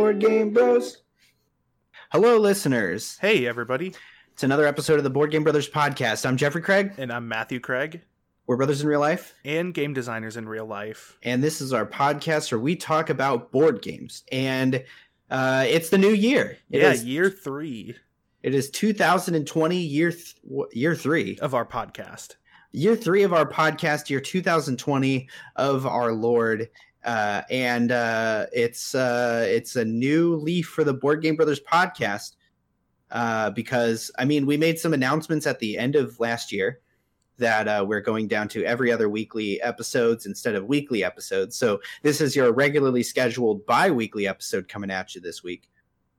Board Game Bros. Hello, listeners. Hey, everybody. It's another episode of the Board Game Brothers podcast. I'm Jeffrey Craig. And I'm Matthew Craig. We're brothers in real life. And game designers in real life. And this is our podcast where we talk about board games. And it's the new year. Year 3. It is 2020, year 3. Of our podcast. Year 3 of our podcast, year 2020 of our Lord. It's a new leaf for the Board Game Brothers podcast because, I mean, we made some announcements at the end of last year that we're going down to every other weekly episodes instead of weekly episodes. So this is your regularly scheduled bi-weekly episode coming at you this week.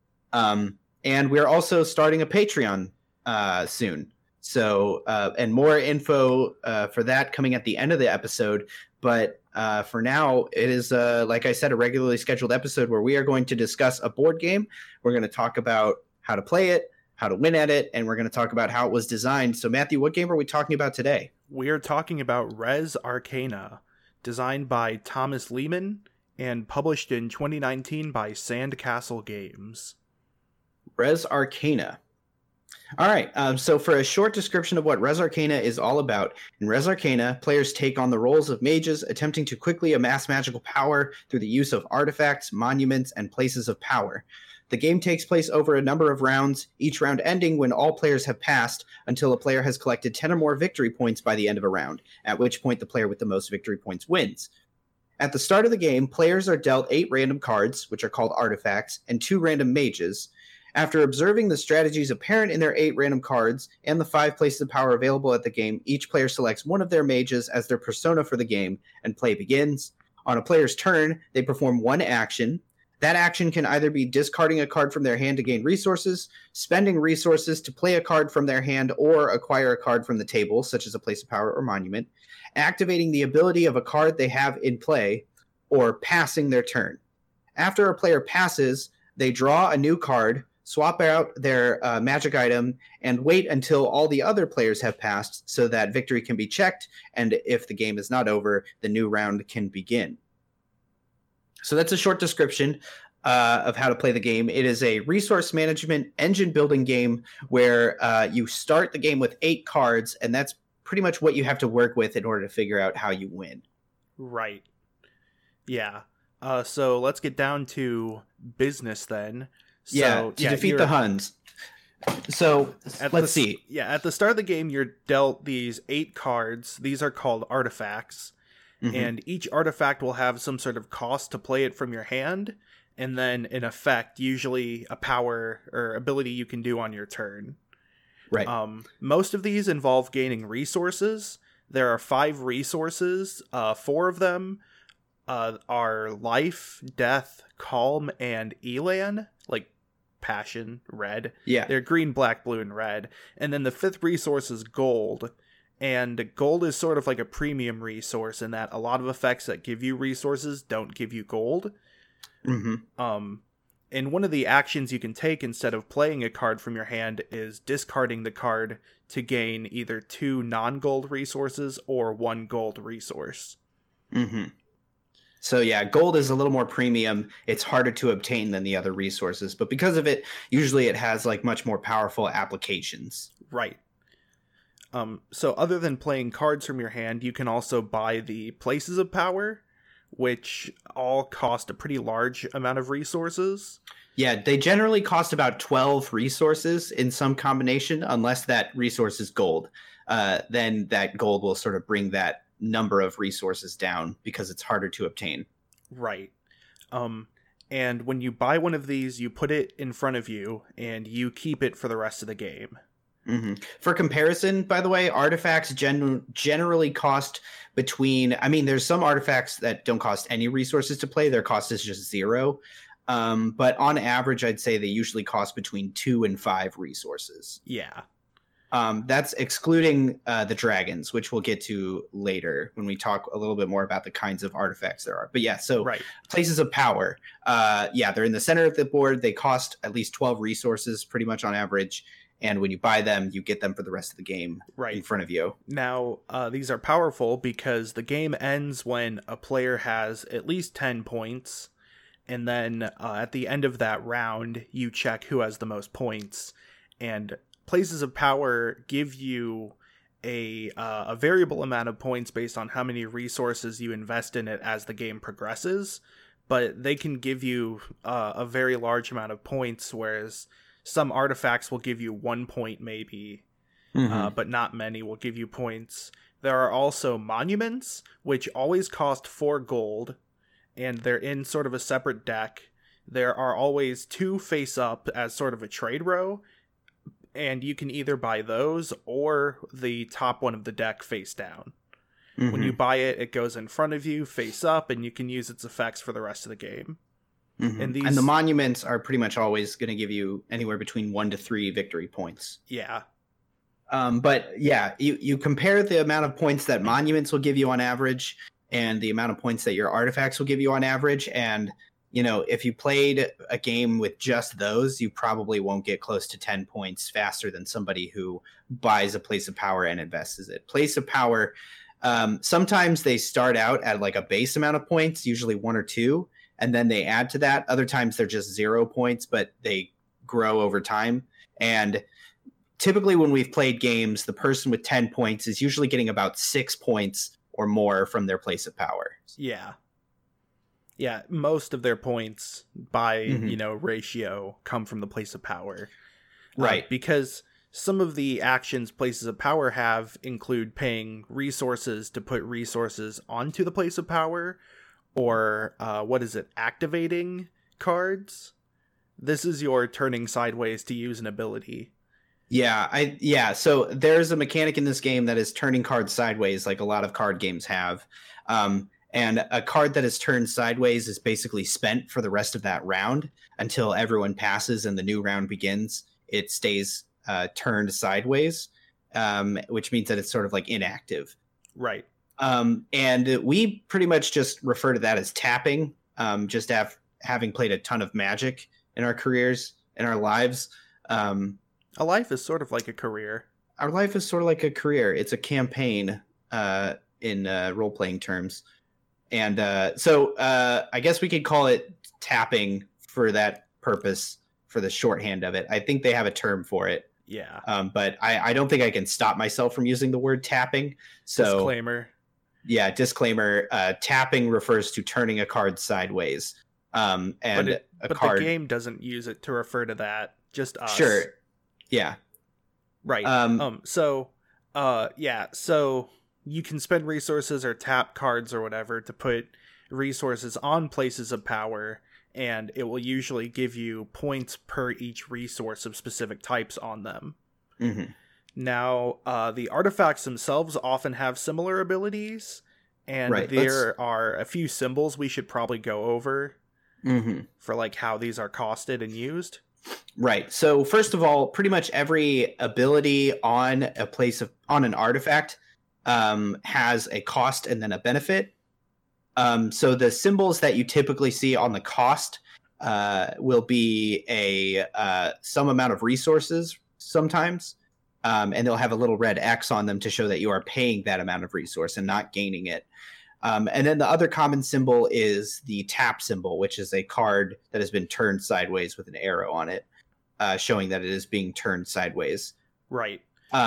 And we're also starting a Patreon soon. So, and more info for that coming at the end of the episode. But for now, it is, like I said, a regularly scheduled episode where we are going to discuss a board game. We're going to talk about how to play it, how to win at it, and we're going to talk about how it was designed. So, Matthew, what game are we talking about today? We are talking about Res Arcana, designed by Thomas Lehman and published in 2019 by Sandcastle Games. Res Arcana. All right, so for a short description of what Res Arcana is all about, in Res Arcana, players take on the roles of mages, attempting to quickly amass magical power through the use of artifacts, monuments, and places of power. The game takes place over a number of rounds, each round ending when all players have passed until a player has collected 10 or more victory points by the end of a round, at which point the player with the most victory points wins. At the start of the game, players are dealt 8 random cards, which are called artifacts, and 2 random mages. After observing the strategies apparent in their 8 random cards and the 5 places of power available at the game, each player selects one of their mages as their persona for the game, and play begins. On a player's turn, they perform one action. That action can either be discarding a card from their hand to gain resources, spending resources to play a card from their hand or acquire a card from the table, such as a place of power or monument, activating the ability of a card they have in play, or passing their turn. After a player passes, they draw a new card, swap out their magic item, and wait until all the other players have passed so that victory can be checked, and if the game is not over, the new round can begin. So that's a short description of how to play the game. It is a resource management engine building game where you start the game with 8 cards, and that's pretty much what you have to work with in order to figure out how you win. Right. Yeah. So let's get down to business then. To defeat the Huns. So let's see. Yeah, at the start of the game, you're dealt these 8 cards. These are called artifacts. Mm-hmm. And each artifact will have some sort of cost to play it from your hand. And then an effect, usually a power or ability you can do on your turn. Right. Most of these involve gaining resources. There are 5 resources. 4 of them are life, death, calm, and elan. Like passion, red. Yeah. They're green, black, blue, and red. And then the 5th resource is gold. And gold is sort of like a premium resource in that a lot of effects that give you resources don't give you gold. Mm-hmm. And one of the actions you can take instead of playing a card from your hand is discarding the card to gain either 2 non-gold resources or 1 gold resource. Mm-hmm. So yeah, gold is a little more premium. It's harder to obtain than the other resources, but because of it, usually it has like much more powerful applications. Right. So other than playing cards from your hand, you can also buy the places of power, which all cost a pretty large amount of resources. Yeah, they generally cost about 12 resources in some combination, unless that resource is gold. Then that gold will sort of bring that number of resources down because it's harder to obtain. Right. And when you buy one of these, you put it in front of you and you keep it for the rest of the game. Mm-hmm. For comparison, by the way, artifacts generally cost between... I mean, there's some artifacts that don't cost any resources to play. Their cost is just 0. But on average, I'd say they usually cost between 2 and 5 resources. Yeah. That's excluding the dragons, which we'll get to later when we talk a little bit more about the kinds of artifacts there are. But yeah, so right. Places of power. They're in the center of the board. They cost at least 12 resources pretty much on average. And when you buy them, you get them for the rest of the game in front of you. Now, these are powerful because the game ends when a player has at least 10 points. and then at the end of that round, you check who has the most points. And places of power give you a variable amount of points based on how many resources you invest in it as the game progresses, but they can give you a very large amount of points, whereas some artifacts will give you 1 point maybe, but not many will give you points. There are also monuments, which always cost 4 gold, and they're in sort of a separate deck. There are always 2 face up as sort of a trade row, and you can either buy those or the top one of the deck face down. When you buy it, it goes in front of you, face up, and you can use its effects for the rest of the game. And the monuments are pretty much always going to give you anywhere between 1 to 3 victory points. Yeah. But yeah, you compare the amount of points that monuments will give you on average and the amount of points that your artifacts will give you on average. And, you know, if you played a game with just those, you probably won't get close to 10 points faster than somebody who buys a place of power and invests it. Place of power, sometimes they start out at like a base amount of points, usually 1 or 2, and then they add to that. Other times they're just 0 points, but they grow over time. And typically when we've played games, the person with 10 points is usually getting about 6 points or more from their place of power. Yeah. Yeah, most of their points by, ratio come from the place of power. Right. Because some of the actions places of power have include paying resources to put resources onto the place of power, or activating cards. This is your turning sideways to use an ability. Yeah, so there's a mechanic in this game that is turning cards sideways, like a lot of card games have. And a card that is turned sideways is basically spent for the rest of that round until everyone passes and the new round begins. It stays turned sideways, which means that it's sort of like inactive. Right. And we pretty much just refer to that as tapping, just having played a ton of Magic in our careers, in our lives. A life is sort of like a career. Our life is sort of like a career. It's a campaign in role-playing terms. And so I guess we could call it tapping for that purpose, for the shorthand of it. I think they have a term for it. Yeah. But I don't think I can stop myself from using the word tapping. So disclaimer. Yeah, disclaimer. Tapping refers to turning a card sideways. But the game doesn't use it to refer to that. Just us. Sure. Yeah. Right. So you can spend resources or tap cards or whatever to put resources on places of power, and it will usually give you points per each resource of specific types on them. Mm-hmm. Now, the artifacts themselves often have similar abilities, and there are a few symbols we should probably go over for like how these are costed and used. Right. So first of all, pretty much every ability on an artifact has a cost and then a benefit. So the symbols that you typically see on the cost will be some amount of resources sometimes, and they'll have a little red X on them to show that you are paying that amount of resource and not gaining it. And then the other common symbol is the tap symbol, which is a card that has been turned sideways with an arrow on it, showing that it is being turned sideways. Right.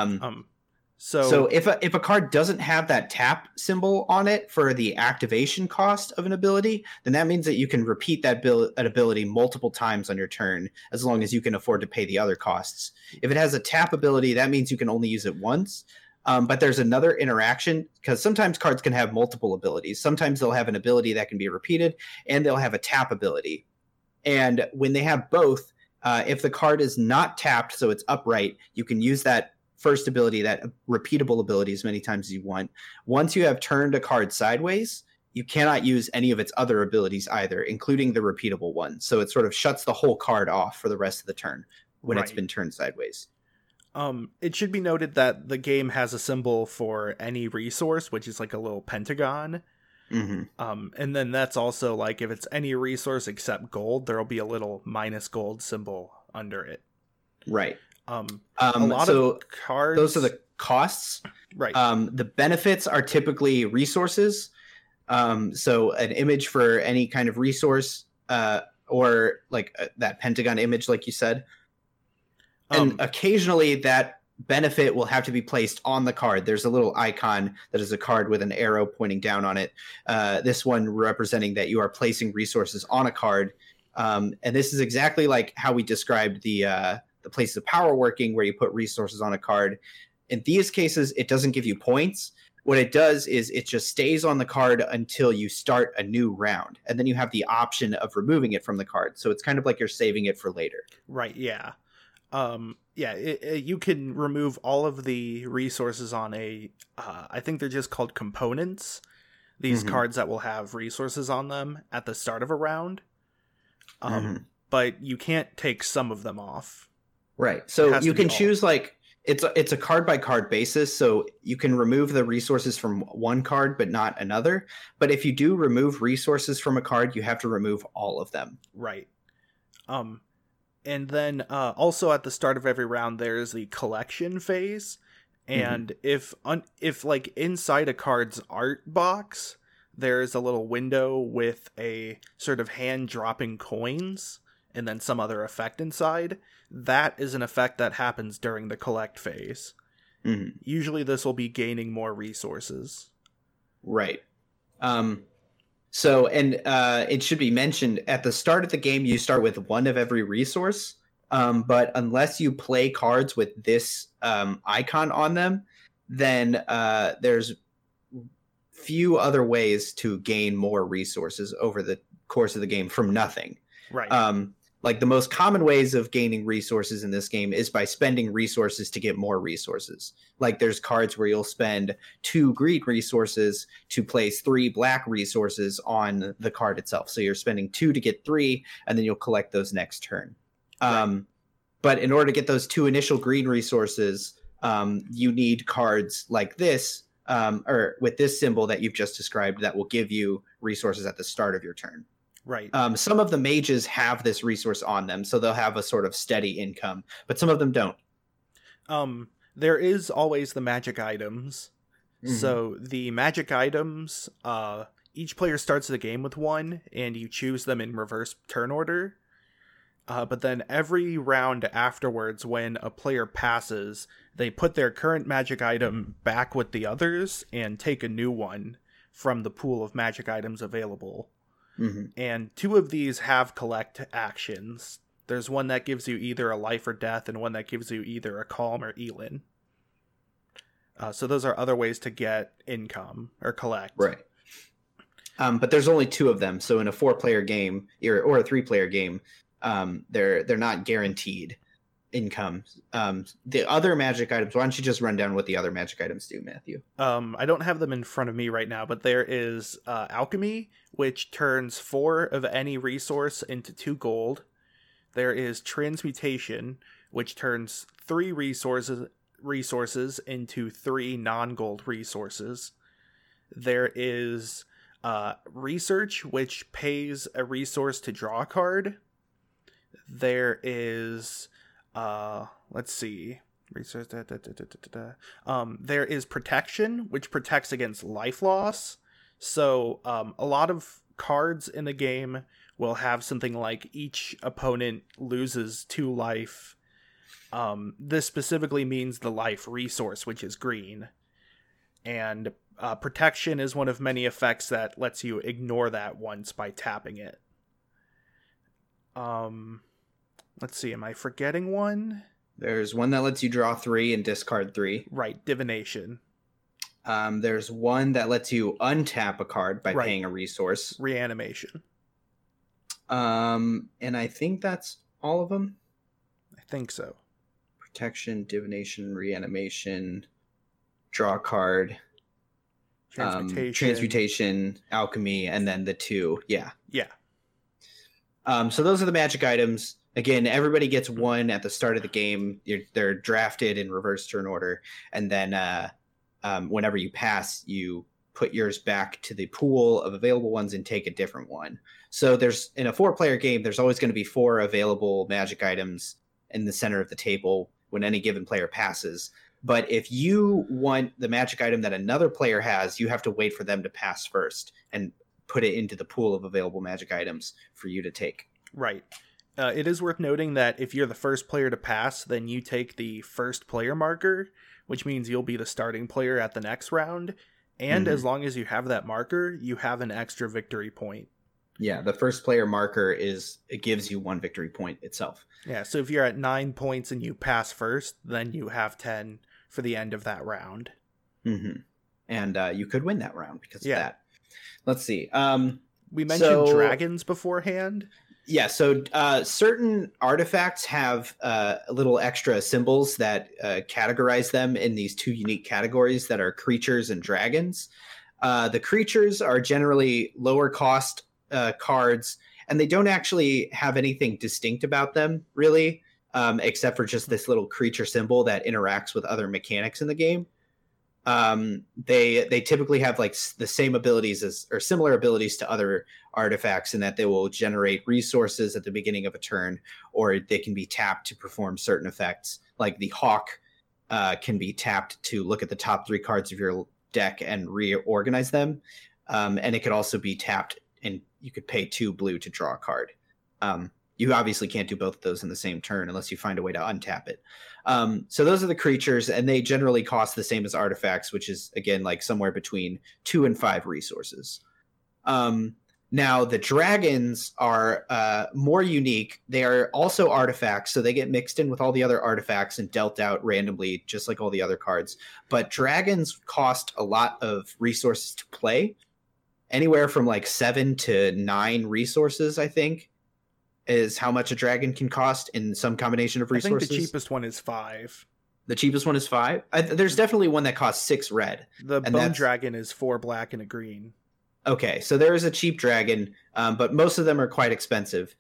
So if a card doesn't have that tap symbol on it for the activation cost of an ability, then that means that you can repeat that ability multiple times on your turn, as long as you can afford to pay the other costs. If it has a tap ability, that means you can only use it once. But there's another interaction, because sometimes cards can have multiple abilities. Sometimes they'll have an ability that can be repeated, and they'll have a tap ability. And when they have both, if the card is not tapped, so it's upright, you can use that first ability, that repeatable ability, as many times as you want. Once you have turned a card sideways, you cannot use any of its other abilities either, including the repeatable one. So it sort of shuts the whole card off for the rest of the turn when it's been turned sideways. It should be noted that the game has a symbol for any resource, which is like a little pentagon. Mm-hmm. And then that's also like if it's any resource except gold, there'll be a little minus gold symbol under it. Right. A lot of cards. Those are the costs. Right. The benefits are typically resources. So an image for any kind of resource or like that pentagon image, like you said. And occasionally that benefit will have to be placed on the card. There's a little icon that is a card with an arrow pointing down on it. This one representing that you are placing resources on a card. And this is exactly like how we described the places of power working, where you put resources on a card. In these cases, it doesn't give you points. What it does is it just stays on the card until you start a new round. And then you have the option of removing it from the card. So it's kind of like you're saving it for later. Right, yeah. You can remove all of the resources on I think they're just called components. These cards that will have resources on them at the start of a round. But you can't take some of them off. Right. So you can choose like it's a card by card basis. So you can remove the resources from one card, but not another. But if you do remove resources from a card, you have to remove all of them. Right. And then also at the start of every round, there's the collection phase. And if like inside a card's art box, there's a little window with a sort of hand dropping coins and then some other effect inside. That is an effect that happens during the collect phase. Usually this will be gaining more resources. Right. So, and it should be mentioned, at the start of the game, you start with one of every resource. But unless you play cards with this icon on them, then there's few other ways to gain more resources over the course of the game from nothing. Right. Like the most common ways of gaining resources in this game is by spending resources to get more resources. Like there's cards where you'll spend 2 green resources to place 3 black resources on the card itself. So you're spending 2 to get 3, and then you'll collect those next turn. Right. But in order to get those 2 initial green resources, you need cards like this, or with this symbol that you've just described, that will give you resources at the start of your turn. Right. Some of the mages have this resource on them, so they'll have a sort of steady income, but some of them don't. There is always the magic items. So the magic items, each player starts the game with one, and you choose them in reverse turn order. But then every round afterwards, when a player passes, they put their current magic item back with the others and take a new one from the pool of magic items available. And 2 of these have collect actions. There's one that gives you either a life or death, and one that gives you either a calm or Elin. So those are other ways to get income or collect. Right. But there's only 2 of them. So in a 4-player game or a 3-player game, they're not guaranteed income. The other magic items, why don't you just run down what the other magic items do, Matthew? I don't have them in front of me right now, but there is alchemy, which turns 4 of any resource into 2 gold. There is transmutation, which turns 3 resources into 3 non-gold resources. There is research, which pays a resource to draw a card. There is let's see, research. There is protection, which protects against life loss. So a lot of cards in the game will have something like each opponent loses 2 life. This specifically means the life resource, which is green. And protection is one of many effects that lets you ignore that once by tapping it. Let's see, am I forgetting one? There's one that lets you draw 3 and discard 3. Right, divination. There's one that lets you untap a card by paying a resource. Reanimation. And I think that's all of them. I think so. Protection, divination, reanimation, draw card, transmutation, alchemy, and then the 2. Yeah. So those are the magic items. Again, everybody gets 1 at the start of the game. They're drafted in reverse turn order, and then whenever you pass, you put yours back to the pool of available ones and take a different one. So there's, in a 4-player game, there's always going to be 4 available magic items in the center of the table when any given player passes. But if you want the magic item that another player has, you have to wait for them to pass first and put it into the pool of available magic items for you to take. Right. It is worth noting that if you're the first player to pass, then you take the first player marker, which means you'll be the starting player at the next round. And as long as you have that marker, you have an extra victory point. Yeah, the first player marker it gives you 1 victory point itself. Yeah, so if you're at 9 points and you pass first, then you have 10 for the end of that round. Mm-hmm. And you could win that round because of that. Let's see. We mentioned dragons beforehand. Yeah, so certain artifacts have little extra symbols that categorize them in these 2 unique categories that are creatures and dragons. The creatures are generally lower cost cards, and they don't actually have anything distinct about them, really, except for just this little creature symbol that interacts with other mechanics in the game. They typically have like the same abilities or similar abilities to other artifacts in that they will generate resources at the beginning of a turn, or they can be tapped to perform certain effects. Like the hawk can be tapped to look at the top 3 cards of your deck and reorganize them. And it could also be tapped and you could pay 2 blue to draw a card. You obviously can't do both of those in the same turn unless you find a way to untap it. So those are the creatures, and they generally cost the same as artifacts, which is, again, like somewhere between 2 and 5 resources. Now, the dragons are more unique. They are also artifacts, so they get mixed in with all the other artifacts and dealt out randomly, just like all the other cards. But dragons cost a lot of resources to play, anywhere from like 7 to 9 resources, I think, is how much a dragon can cost in some combination of resources. I think the cheapest one is 5. The cheapest one is 5? There's definitely one that costs 6 red. The bone dragon is 4 black and a green. Okay, so there is a cheap dragon, but most of them are quite expensive.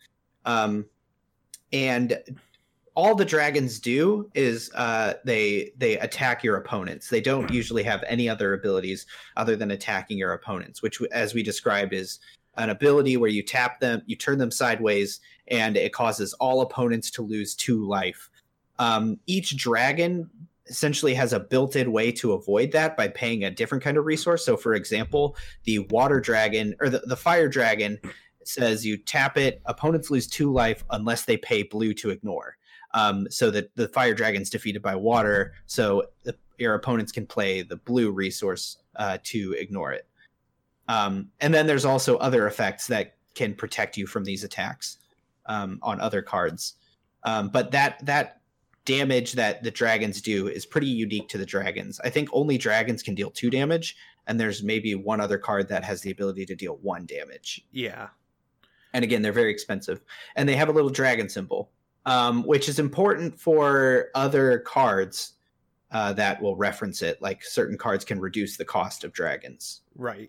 And all the dragons do is they attack your opponents. They don't usually have any other abilities other than attacking your opponents, which, as we described, is an ability where you tap them, you turn them sideways, and it causes all opponents to lose 2 life. Each dragon essentially has a built-in way to avoid that by paying a different kind of resource. So, for example, the water dragon or the fire dragon says you tap it, opponents lose 2 life unless they pay blue to ignore. So that the fire dragon's defeated by water, so your opponents can play the blue resource to ignore it. And then there's also other effects that can protect you from these attacks on other cards. But that damage that the dragons do is pretty unique to the dragons. I think only dragons can deal 2 damage, and there's maybe one other card that has the ability to deal 1 damage. Yeah. And again, they're very expensive. And they have a little dragon symbol, which is important for other cards that will reference it. Like certain cards can reduce the cost of dragons. Right.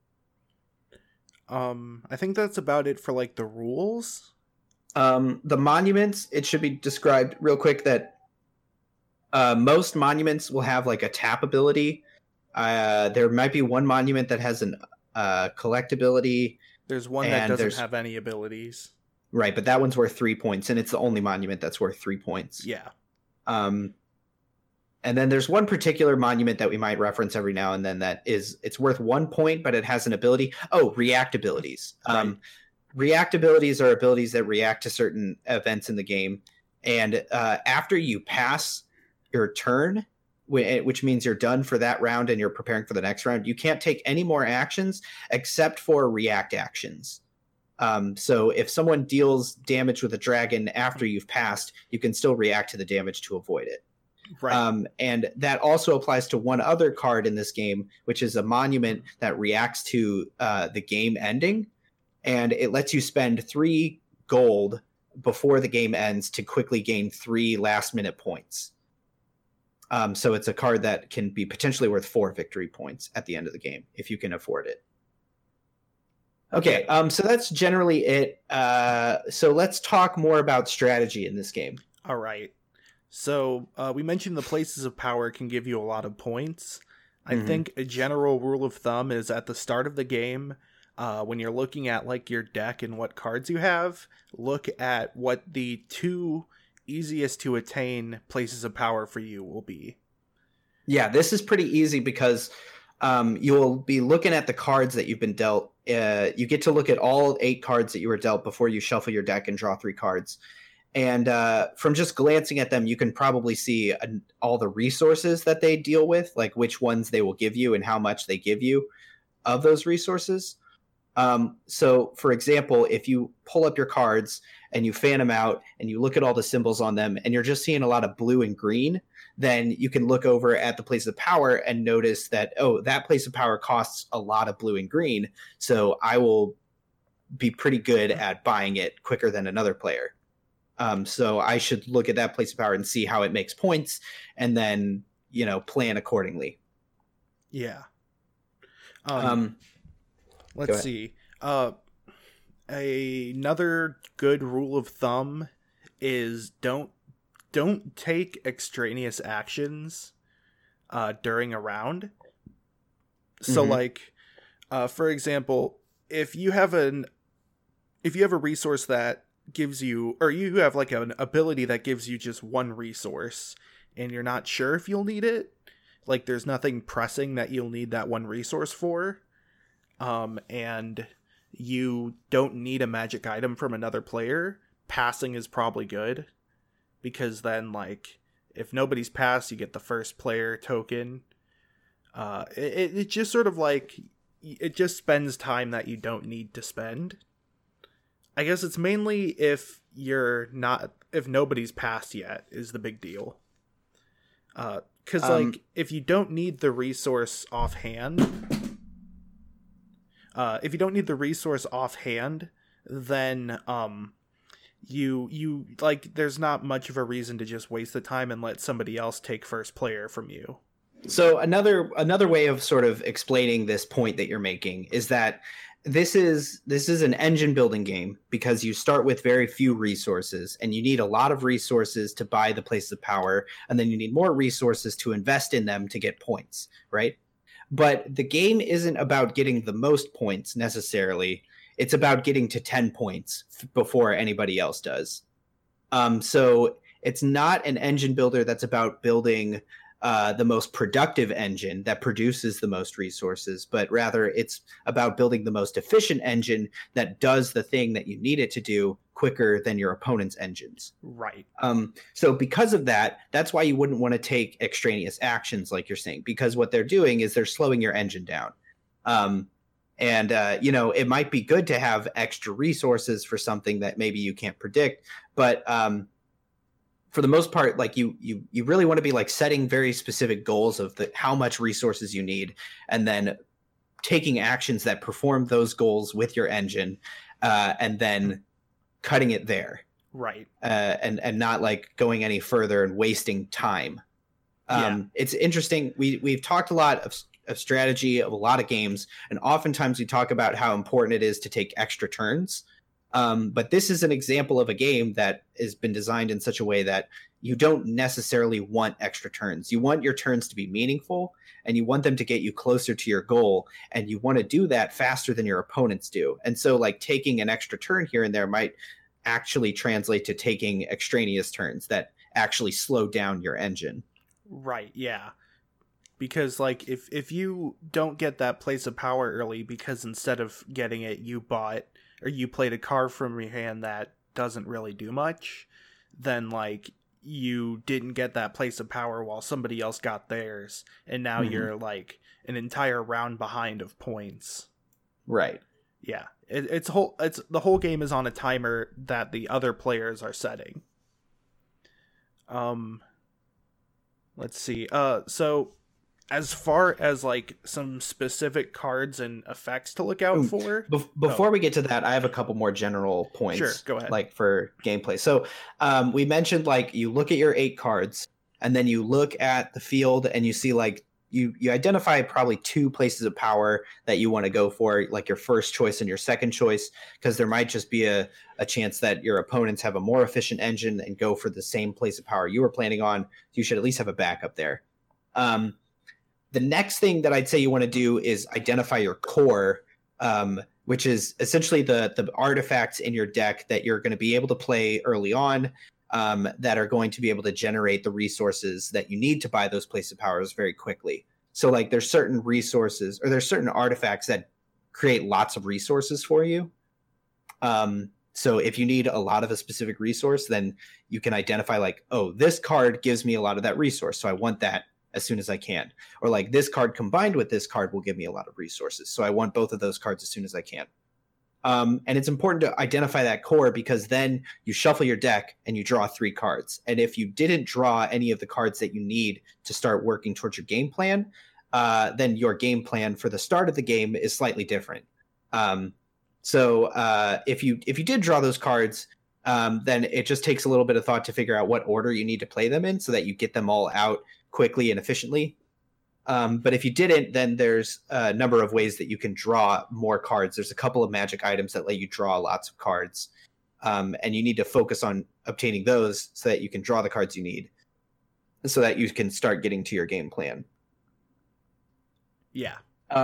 I think that's about it for like the rules. The monuments, it should be described real quick that most monuments will have like a tap ability. There might be one monument that has an collect ability. There's one that doesn't have any abilities. Right, but that one's worth 3 points, and it's the only monument that's worth 3 points. Yeah. And then there's one particular monument that we might reference every now and then it's worth 1 point, but it has an ability. Oh, react abilities. Right. React abilities are abilities that react to certain events in the game. And after you pass your turn, which means you're done for that round and you're preparing for the next round, you can't take any more actions except for react actions. So if someone deals damage with a dragon after you've passed, you can still react to the damage to avoid it. Right. And that also applies to one other card in this game, which is a monument that reacts to the game ending. And it lets you spend 3 gold before the game ends to quickly gain 3 last-minute points. So it's a card that can be potentially worth 4 victory points at the end of the game, if you can afford it. Okay, so that's generally it. So let's talk more about strategy in this game. All right. So we mentioned the places of power can give you a lot of points. I think a general rule of thumb is at the start of the game, when you're looking at like your deck and what cards you have, look at what the 2 easiest to attain places of power for you will be. Yeah, this is pretty easy because you'll be looking at the cards that you've been dealt. You get to look at all 8 cards that you were dealt before you shuffle your deck and draw 3 cards. And from just glancing at them, you can probably see all the resources that they deal with, like which ones they will give you and how much they give you of those resources. So, for example, if you pull up your cards and you fan them out and you look at all the symbols on them and you're just seeing a lot of blue and green, then you can look over at the place of power and notice that, oh, that place of power costs a lot of blue and green. So I will be pretty good at buying it quicker than another player. So I should look at that place of power and see how it makes points and then, plan accordingly. Yeah. Let's see. Another good rule of thumb is don't take extraneous actions during a round. So for example, if you have a resource that gives you, or you have like an ability that gives you just one resource and you're not sure if you'll need it, like there's nothing pressing that you'll need that one resource for, and you don't need a magic item from another player, passing is probably good, because then like if nobody's passed, you get the first player token. It just sort of like, it just spends time that you don't need to spend. I guess it's mainly if nobody's passed yet is the big deal. Because like if you don't need the resource offhand, then you like there's not much of a reason to just waste the time and let somebody else take first player from you. So another way of sort of explaining this point that you're making is that this is an engine building game, because you start with very few resources and you need a lot of resources to buy the places of power, and then you need more resources to invest in them to get points, right? But the game isn't about getting the most points necessarily. It's about getting to 10 points before anybody else does. So it's not an engine builder that's about building the most productive engine that produces the most resources, but rather it's about building the most efficient engine that does the thing that you need it to do quicker than your opponent's engines. Right. So because of that, that's why you wouldn't want to take extraneous actions like you're saying, because what they're doing is they're slowing your engine down. It might be good to have extra resources for something that maybe you can't predict, but for the most part, like you really want to be like setting very specific goals of how much resources you need, and then taking actions that perform those goals with your engine, and then cutting it there. Right. And not like going any further and wasting time. It's interesting. We've talked a lot of strategy of a lot of games, and oftentimes we talk about how important it is to take extra turns. But this is an example of a game that has been designed in such a way that you don't necessarily want extra turns. You want your turns to be meaningful, and you want them to get you closer to your goal, and you want to do that faster than your opponents do. And so like taking an extra turn here and there might actually translate to taking extraneous turns that actually slow down your engine. Right, yeah. Because like if you don't get that place of power early because instead of getting it you bought or you played a card from your hand that doesn't really do much, then like you didn't get that place of power while somebody else got theirs, and now you're like an entire round behind of points. Right. Yeah. It's the whole game is on a timer that the other players are setting. Let's see. So as far as like some specific cards and effects to look out for, before we get to that, I have a couple more general points. Sure, go ahead. Like for gameplay. So we mentioned like you look at your 8 cards, and then you look at the field and you see like you identify probably 2 places of power that you want to go for, like your first choice and your second choice, because there might just be a chance that your opponents have a more efficient engine and go for the same place of power you were planning on. You should at least have a backup there. The next thing that I'd say you want to do is identify your core, which is essentially the artifacts in your deck that you're going to be able to play early on, that are going to be able to generate the resources that you need to buy those places of powers very quickly. So like there's certain resources or there's certain artifacts that create lots of resources for you. So if you need a lot of a specific resource, then you can identify like, oh, this card gives me a lot of that resource, so I want that as soon as I can. Or like this card combined with this card will give me a lot of resources, so I want both of those cards as soon as I can. And it's important to identify that core because then you shuffle your deck and you draw 3 cards. And if you didn't draw any of the cards that you need to start working towards your game plan, then your game plan for the start of the game is slightly different. So if you did draw those cards, then it just takes a little bit of thought to figure out what order you need to play them in so that you get them all out quickly and efficiently. But if you didn't, then there's a number of ways that you can draw more cards. There's a couple of magic items that let you draw lots of cards. And you need to focus on obtaining those so that you can draw the cards you need so that you can start getting to your game plan. Yeah.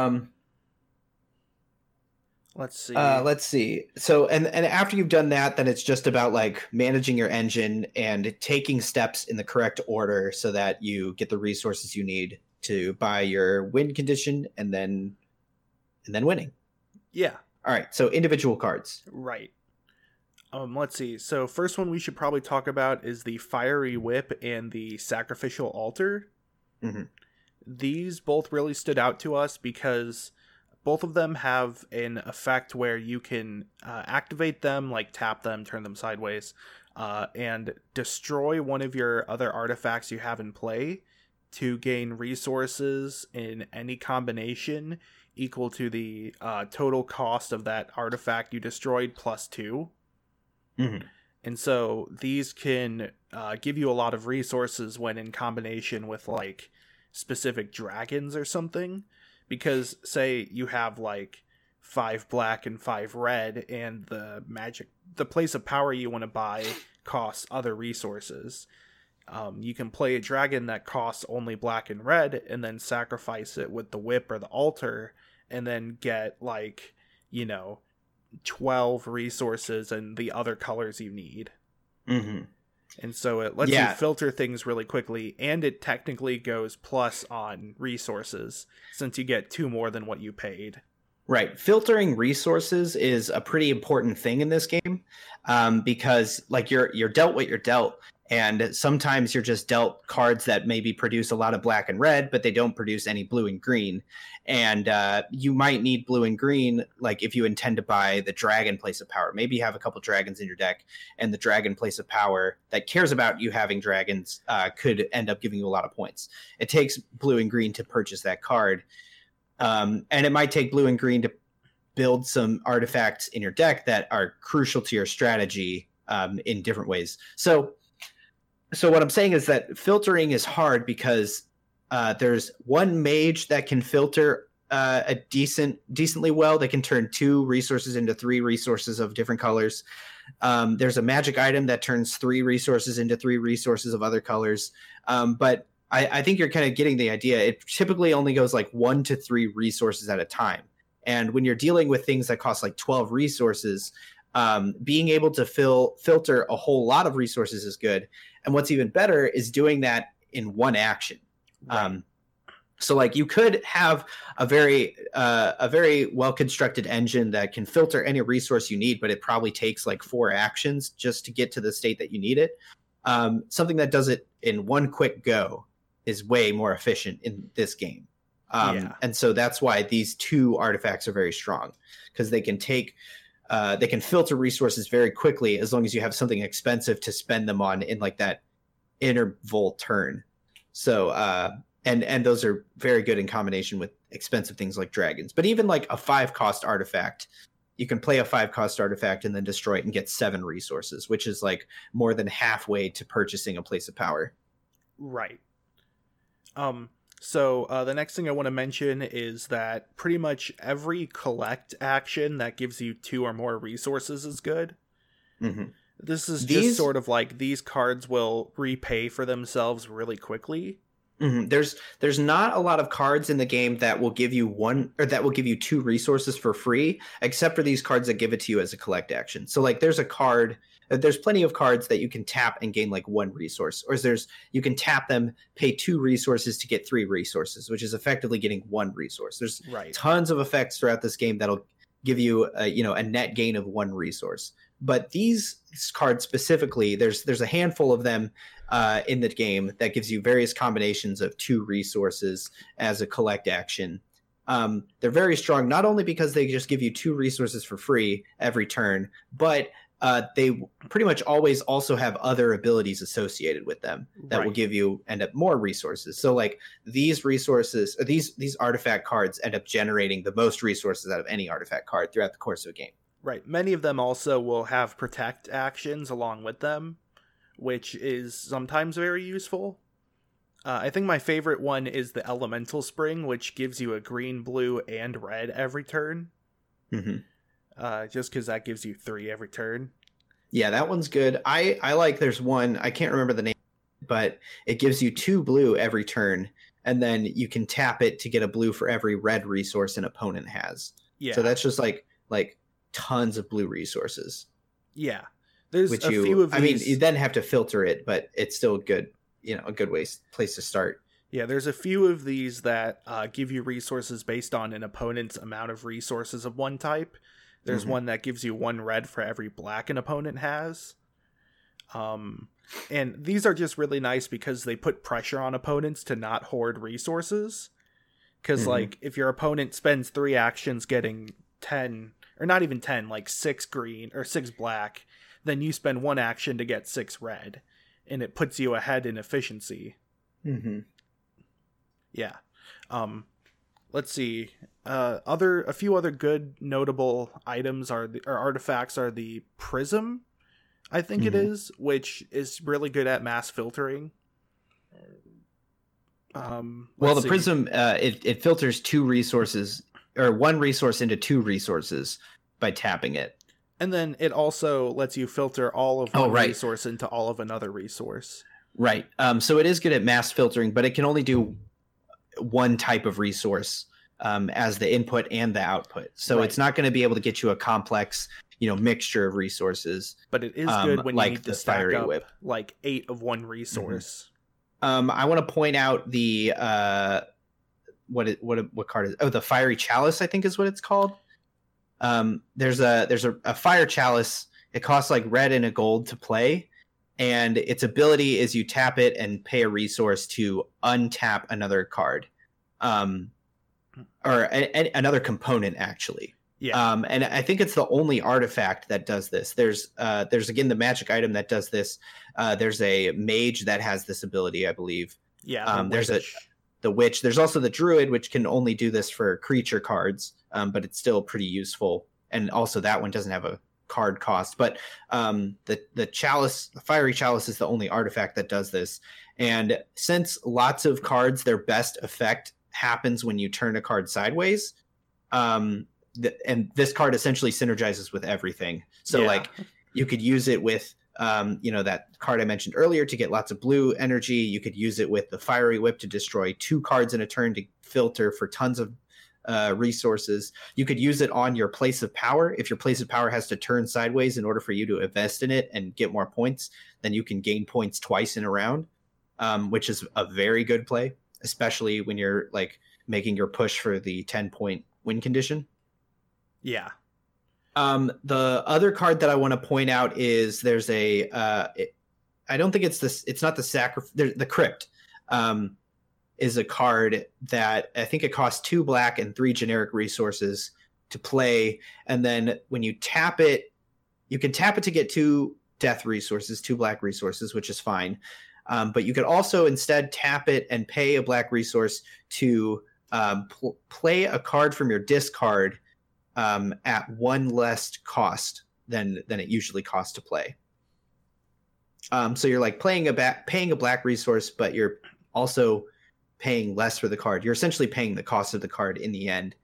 Let's see. So, and after you've done that, then it's just about like managing your engine and taking steps in the correct order so that you get the resources you need to buy your win condition and then winning. Yeah. All right. So individual cards. Right. Let's see. So first one we should probably talk about is the Fiery Whip and the Sacrificial Altar. Mm-hmm. These both really stood out to us because both of them have an effect where you can activate them, like tap them, turn them sideways, and destroy one of your other artifacts you have in play to gain resources in any combination equal to the total cost of that artifact you destroyed plus 2. Mm-hmm. And so these can give you a lot of resources when in combination with like specific dragons or something. Because say you have like 5 black and 5 red and the place of power you want to buy costs other resources. You can play a dragon that costs only black and red and then sacrifice it with the whip or the altar and then get 12 resources and the other colors you need. Mm-hmm. And so it lets you filter things really quickly, and it technically goes plus on resources since you get 2 more than what you paid. Right. Filtering resources is a pretty important thing in this game because like you're dealt what you're dealt. And sometimes you're just dealt cards that maybe produce a lot of black and red, but they don't produce any blue and green. And you might need blue and green, like if you intend to buy the dragon place of power. Maybe you have a couple dragons in your deck, and the dragon place of power that cares about you having dragons could end up giving you a lot of points. It takes blue and green to purchase that card. And it might take blue and green to build some artifacts in your deck that are crucial to your strategy in different ways. So what I'm saying is that filtering is hard because there's one mage that can filter decently well. They can turn 2 resources into 3 resources of different colors. There's a magic item that turns 3 resources into 3 resources of other colors. But I think you're kind of getting the idea. It typically only goes like 1 to 3 resources at a time. And when you're dealing with things that cost like 12 resources, being able to filter a whole lot of resources is good. And what's even better is doing that in one action. Right. So like you could have a very well constructed engine that can filter any resource you need, but it probably takes like 4 actions just to get to the state that you need it. Something that does it in one quick go is way more efficient in this game. And so that's why these 2 artifacts are very strong, because they can filter resources very quickly as long as you have something expensive to spend them on in like that interval turn. So and those are very good in combination with expensive things like dragons. But even like a 5-cost artifact, you can play a 5-cost artifact and then destroy it and get 7 resources, which is like more than halfway to purchasing a place of power. Right. So the next thing I want to mention is that pretty much every collect action that gives you 2 or more resources is good. Mm-hmm. This is just sort of like these cards will repay for themselves really quickly. Mm-hmm. There's not a lot of cards in the game that will give you 2 resources for free, except for these cards that give it to you as a collect action. So like there's a card, there's plenty of cards that you can tap and gain like 1 resource, or you can tap them, pay 2 resources to get 3 resources, which is effectively getting 1 resource. There's tons of effects throughout this game that'll give you a net gain of 1 resource. But these cards specifically, there's a handful of them in the game that gives you various combinations of 2 resources as a collect action. They're very strong, not only because they just give you 2 resources for free every turn, but they pretty much always also have other abilities associated with them that will end up more resources. So like these resources, or these artifact cards end up generating the most resources out of any artifact card throughout the course of a game. Right. Many of them also will have protect actions along with them, which is sometimes very useful. I think my favorite one is the Elemental Spring, which gives you a green, blue, and red every turn. Mm-hmm. Just because that gives you 3 every turn. Yeah, that one's good. I like, there's one, I can't remember the name, but it gives you 2 blue every turn, and then you can tap it to get a blue for every red resource an opponent has. Yeah. So that's just like tons of blue resources. Yeah. There's a few of these. I mean, you then have to filter it, but it's still good. A good place to start. Yeah, there's a few of these that give you resources based on an opponent's amount of resources of one type. There's one that gives you 1 red for every black an opponent has. And these are just really nice because they put pressure on opponents to not hoard resources. Because, like, if your opponent spends 3 actions getting 10, or not even 10, like 6 green or 6 black, then you spend 1 action to get 6 red. And it puts you ahead in efficiency. Mm-hmm. Yeah. Let's see. A few other good notable items or artifacts are the Prism, I think it is, which is really good at mass filtering. The Prism it filters 2 resources, or 1 resource into 2 resources by tapping it. And then it also lets you filter all of one resource into all of another resource. Right. So it is good at mass filtering, but it can only do 1 type of resource as the input and the output. So it's not going to be able to get you a complex, mixture of resources. But it is good when you need to stack up like 8 of 1 resource. I want to point out the what card is? Oh, the Fiery Chalice, I think is what it's called. There's a Fire Chalice. It costs like red and a gold to play, and its ability is you tap it and pay a resource to untap another card, or another component actually. Yeah. And I think it's the only artifact that does this. There's again the magic item that does this. There's a mage that has this ability, I believe. Yeah. There's the witch. There's also the druid, which can only do this for creature cards, but it's still pretty useful. And also that one doesn't have a card cost. But the chalice, the Fiery Chalice, is the only artifact that does this. And since lots of cards, their best effect happens when you turn a card sideways, and this card essentially synergizes with everything. So like you could use it with that card I mentioned earlier to get lots of blue energy. You could use it with the Fiery Whip to destroy 2 cards in a turn to filter for tons of resources. You could use it on your Place of Power. If your Place of Power has to turn sideways in order for you to invest in it and get more points, then you can gain points twice in a round, which is a very good play, especially when you're like making your push for the 10-point win condition. Yeah. The other card that I want to point out is there's I don't think it's this. It's not the the Crypt. Is a card that I think it costs 2 black and 3 generic resources to play, and then when you tap it, you can tap it to get 2 death resources, 2 black resources, which is fine. But you could also instead tap it and pay a black resource to play a card from your discard at 1 less cost than it usually costs to play. So you're like paying a black resource, but you're also paying less for the card. You're essentially paying the cost of the card in the end.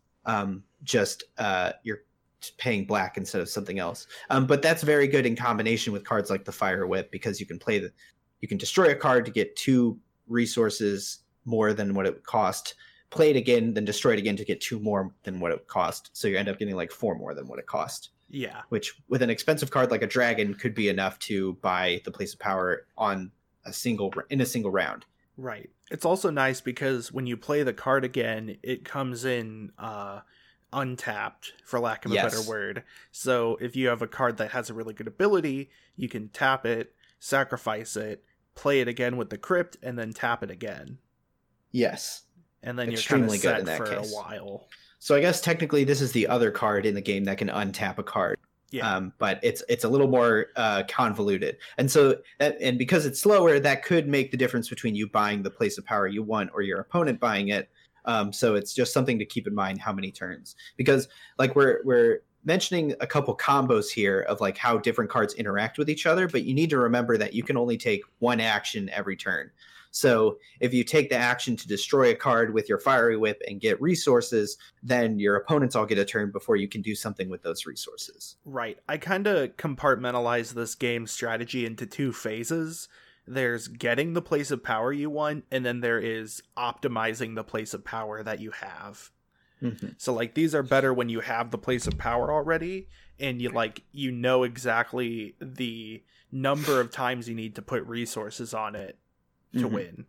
You're paying black instead of something else. But that's very good in combination with cards like the Fire Whip, because you can you can destroy a card to get 2 resources more than what it would cost, play it again, then destroy it again to get 2 more than what it would cost. So you end up getting like 4 more than what it cost. Yeah. which with an expensive card like a dragon could be enough to buy the place of power in a single round. Right. It's also nice because when you play the card again, it comes in untapped, for lack of a better word. So if you have a card that has a really good ability, you can tap it, sacrifice it, play it again with the crypt, and then tap it again. Yes. And then extremely you're kind good of in set that for case. a while. So I guess technically this is the other card in the game that can untap a card. Yeah. But it's a little more convoluted. And so and because it's slower, that could make the difference between you buying the place of power you want or your opponent buying it. So it's just something to keep in mind how many turns. Because like we're mentioning a couple combos here of like how different cards interact with each other, but you need to remember that you can only take one action every turn. So if you take the action to destroy a card with your Fiery Whip and get resources, then your opponents all get a turn before you can do something with those resources. Right. I kind of compartmentalize this game's strategy into two phases. There's getting the place of power you want, and then there is optimizing the place of power that you have. Mm-hmm. So like these are better when you have the place of power already, and you know exactly the number of times you need to put resources on it to win.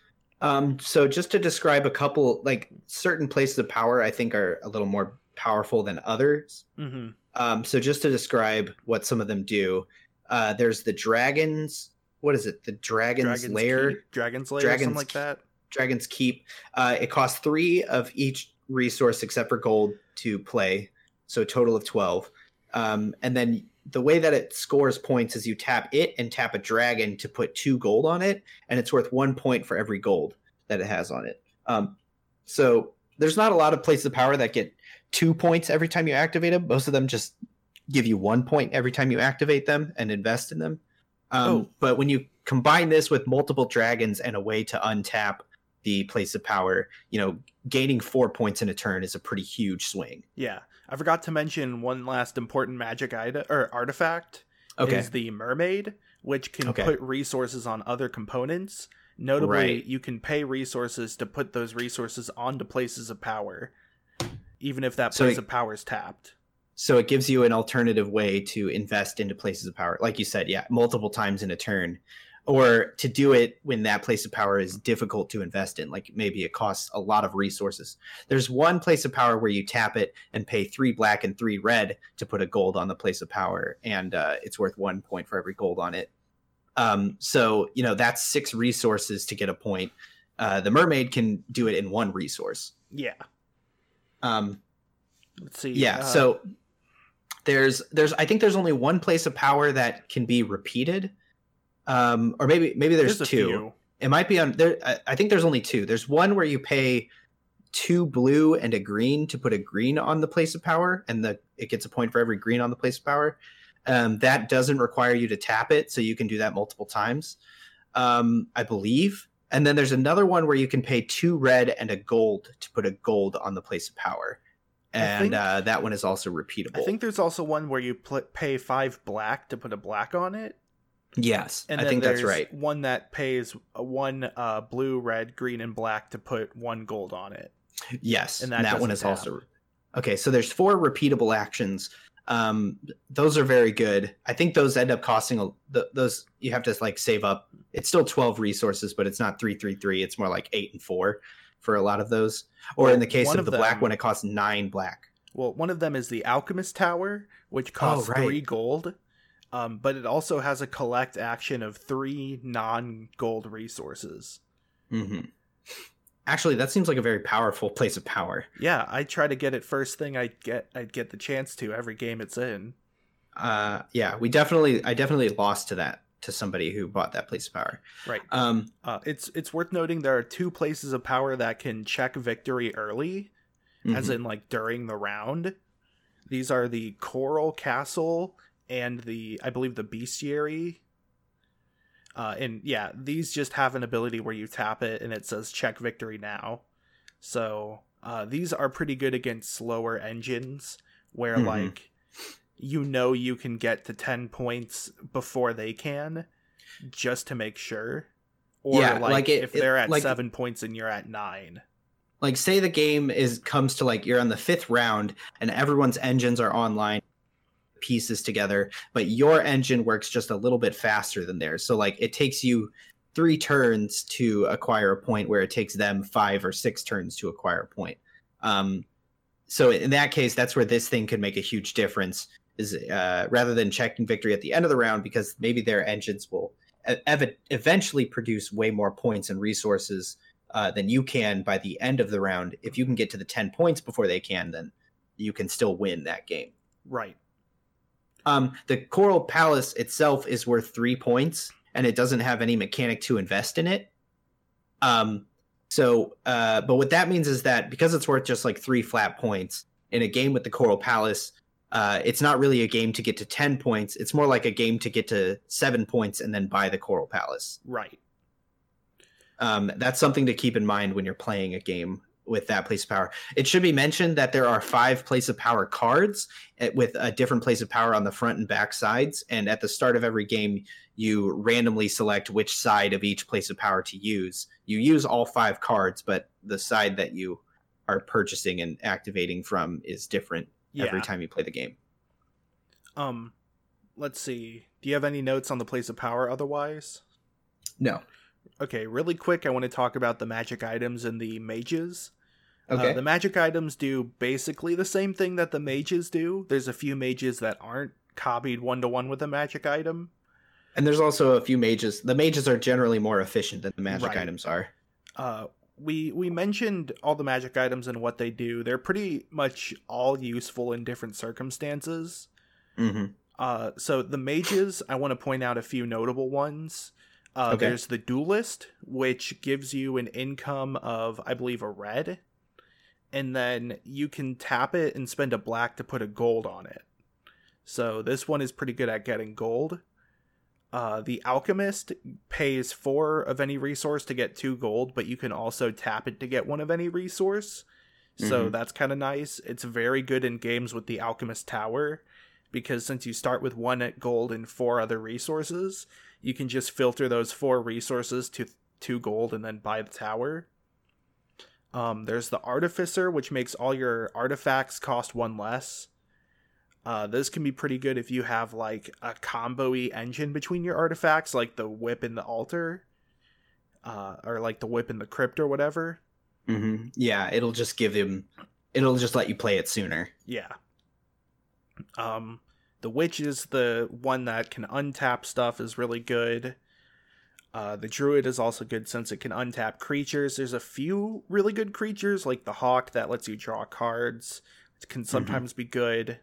So just to describe a couple, like certain places of power, I think are a little more powerful than others. So just to describe what some of them do, there's the dragons. What is it? The Dragon's Lair? Dragon's Lair, something like that. Dragon's Keep. It costs 3 of each resource except for gold to play, so a total of 12. And then the way that it scores points is you tap it and tap a dragon to put 2 gold on it, and it's worth 1 point for every gold that it has on it. So there's not a lot of places of power that get 2 points every time you activate them. Most of them just give you 1 point every time you activate them and invest in them. But when you combine this with multiple dragons and a way to untap the place of power, gaining 4 points in a turn is a pretty huge swing. Yeah. I forgot to mention one last important magic item or artifact is the Mermaid, which can put resources on other components. Notably, you can pay resources to put those resources onto places of power, even if that place of power is tapped. So it gives you an alternative way to invest into places of power. Like you said, multiple times in a turn. Or to do it when that place of power is difficult to invest in, like maybe it costs a lot of resources. There's one place of power where you tap it and pay 3 black and 3 red to put a gold on the place of power, and it's worth 1 point for every gold on it. So that's 6 resources to get a point. The Mermaid can do it in 1 resource. Yeah. Let's see. Yeah. So there's I think there's only one place of power that can be repeated. Or maybe there's 2. Few. It might be on there. I think there's only 2. There's one where you pay 2 blue and a green to put a green on the place of power, and it gets a point for every green on the place of power. That doesn't require you to tap it, so you can do that multiple times, I believe. And then there's another one where you can pay 2 red and a gold to put a gold on the place of power, and that one is also repeatable. I think there's also one where you pay 5 black to put a black on it. Yes, and I think that's right. One that pays 1 blue, red, green, and black to put 1 gold on it. Yes, and that one is also okay. So there's 4 repeatable actions. Those are very good. I think those end up costing those. You have to save up. It's still 12 resources, but it's not 3, 3, 3. It's more like 8 and 4 for a lot of those. Or in the case of the black one, it costs 9 black. Well, one of them is the Alchemist Tower, which costs 3 gold. But it also has a collect action of 3 non-gold resources. Mm-hmm. Actually, that seems like a very powerful place of power. Yeah, I try to get it first thing I'd get the chance to every game it's in. Yeah, I definitely lost to somebody who bought that place of power. Right. It's worth noting there are 2 places of power that can check victory early, as in during the round. These are the Coral Castle and I believe the Bestiary. And yeah, these just have an ability where you tap it and it says check victory now. So these are pretty good against slower engines where you can get to 10 points before they can, just to make sure. Or if they're at 7 points and you're at 9. Like say the game comes to you're on the 5th round and everyone's engines are online. pieces together, but your engine works just a little bit faster than theirs. So like it takes you 3 turns to acquire a point, where it takes them 5 or 6 turns to acquire a point. So in that case, that's where this thing could make a huge difference, is rather than checking victory at the end of the round, because maybe their engines will eventually produce way more points and resources than you can by the end of the round. If you can get to the 10 points before they can, then you can still win that game. Right. The Coral Palace itself is worth 3 points, and it doesn't have any mechanic to invest in it. But what that means is that because it's worth just like 3 flat points in a game with the Coral Palace, it's not really a game to get to 10 points. It's more like a game to get to 7 points and then buy the Coral Palace. Right. That's something to keep in mind when you're playing a game with that place of power. It should be mentioned that there are 5 place of power cards with a different place of power on the front and back sides. And at the start of every game, you randomly select which side of each place of power to use. You use all 5 cards, but the side that you are purchasing and activating from is different every time you play the game. Let's see. Do you have any notes on the place of power otherwise? No. Okay, really quick, I want to talk about the magic items and the mages. Okay. The magic items do basically the same thing that the mages do. There's a few mages that aren't copied 1-to-1 with a magic item. And there's also a few mages. The mages are generally more efficient than the magic items are. We mentioned all the magic items and what they do. They're pretty much all useful in different circumstances. Mm-hmm. So the mages, I want to point out a few notable ones. There's the Duelist, which gives you an income of, I believe, a red. And then you can tap it and spend a black to put a gold on it. So this one is pretty good at getting gold. The Alchemist pays 4 of any resource to get 2 gold, but you can also tap it to get 1 of any resource. So that's kind of nice. It's very good in games with the Alchemist Tower, because since you start with 1 gold and 4 other resources, you can just filter those 4 resources to 2 gold and then buy the tower. There's the Artificer, which makes all your artifacts cost 1 less. This can be pretty good if you have like a combo-y engine between your artifacts, like the whip and the altar, or like the whip and the crypt or whatever. Mm-hmm. Yeah, it'll just let you play it sooner. Yeah. The Witch is the one that can untap stuff, is really good. The Druid is also good since it can untap creatures. There's a few really good creatures, like the Hawk that lets you draw cards. It can sometimes be good.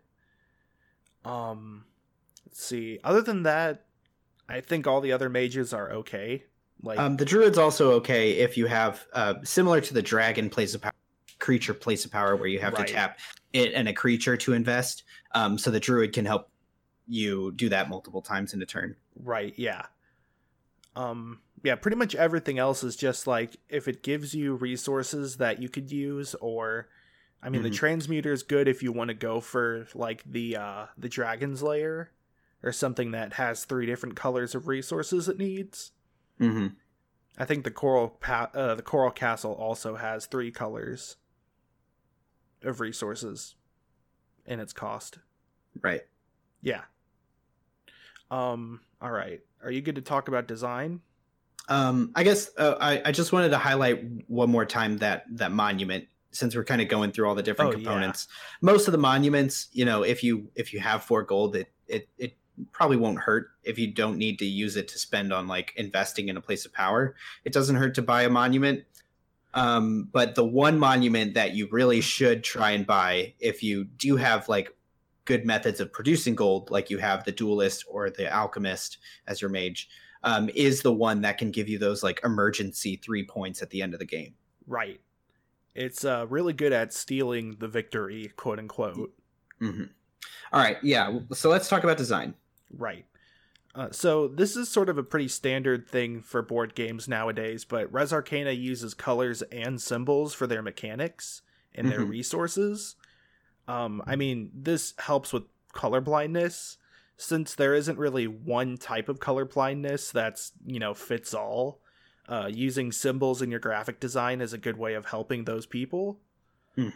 Let's see. Other than that, I think all the other mages are okay. Like the Druid's also okay if you have similar to the Dragon place of power, creature place of power, where you have to tap it and a creature to invest. So the Druid can help you do that multiple times in a turn. Right, yeah. Yeah, pretty much everything else is just like if it gives you resources that you could use, or I mean the Transmuter is good if you want to go for like the Dragon's Lair or something that has 3 different colors of resources it needs. Mm-hmm. I think the Coral Castle also has 3 colors of resources in its cost. Right. Yeah. All right. Are you good to talk about design? I guess I just wanted to highlight one more time that monument, since we're kind of going through all the different components. Yeah. Most of the monuments, if you have 4 gold, it probably won't hurt if you don't need to use it to spend on like investing in a place of power. It doesn't hurt to buy a monument. But the one monument that you really should try and buy, if you do have like good methods of producing gold, like you have the Duelist or the Alchemist as your mage, is the one that can give you those like emergency 3 points at the end of the game. Right. It's really good at stealing the victory, quote unquote. Mm-hmm. All right. Yeah. So let's talk about design. Right. So this is sort of a pretty standard thing for board games nowadays, but Res Arcana uses colors and symbols for their mechanics and their resources. I mean, this helps with color blindness, since there isn't really one type of color blindness that's, fits all. Using symbols in your graphic design is a good way of helping those people.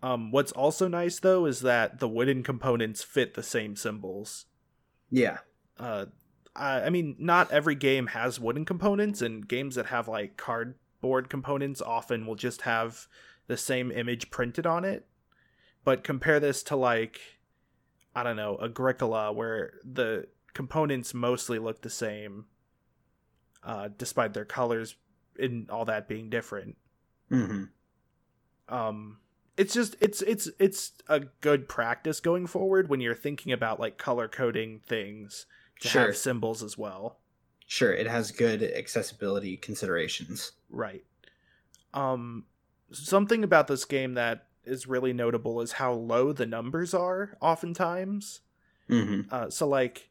What's also nice though is that the wooden components fit the same symbols. Yeah. I mean, not every game has wooden components, and games that have like cardboard components often will just have the same image printed on it. But compare this to like, I don't know, Agricola, where the components mostly look the same, despite their colors and all that being different. Mm-hmm. It's just it's a good practice going forward when you're thinking about like color coding things to have symbols as well. Sure, it has good accessibility considerations. Right. Something about this game that is really notable is how low the numbers are oftentimes. Mm-hmm. So like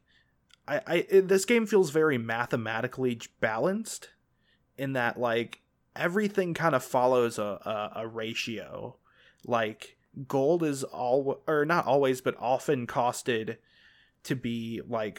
this game feels very mathematically balanced in that like everything kind of follows a ratio. Like gold is not always, but often costed to be like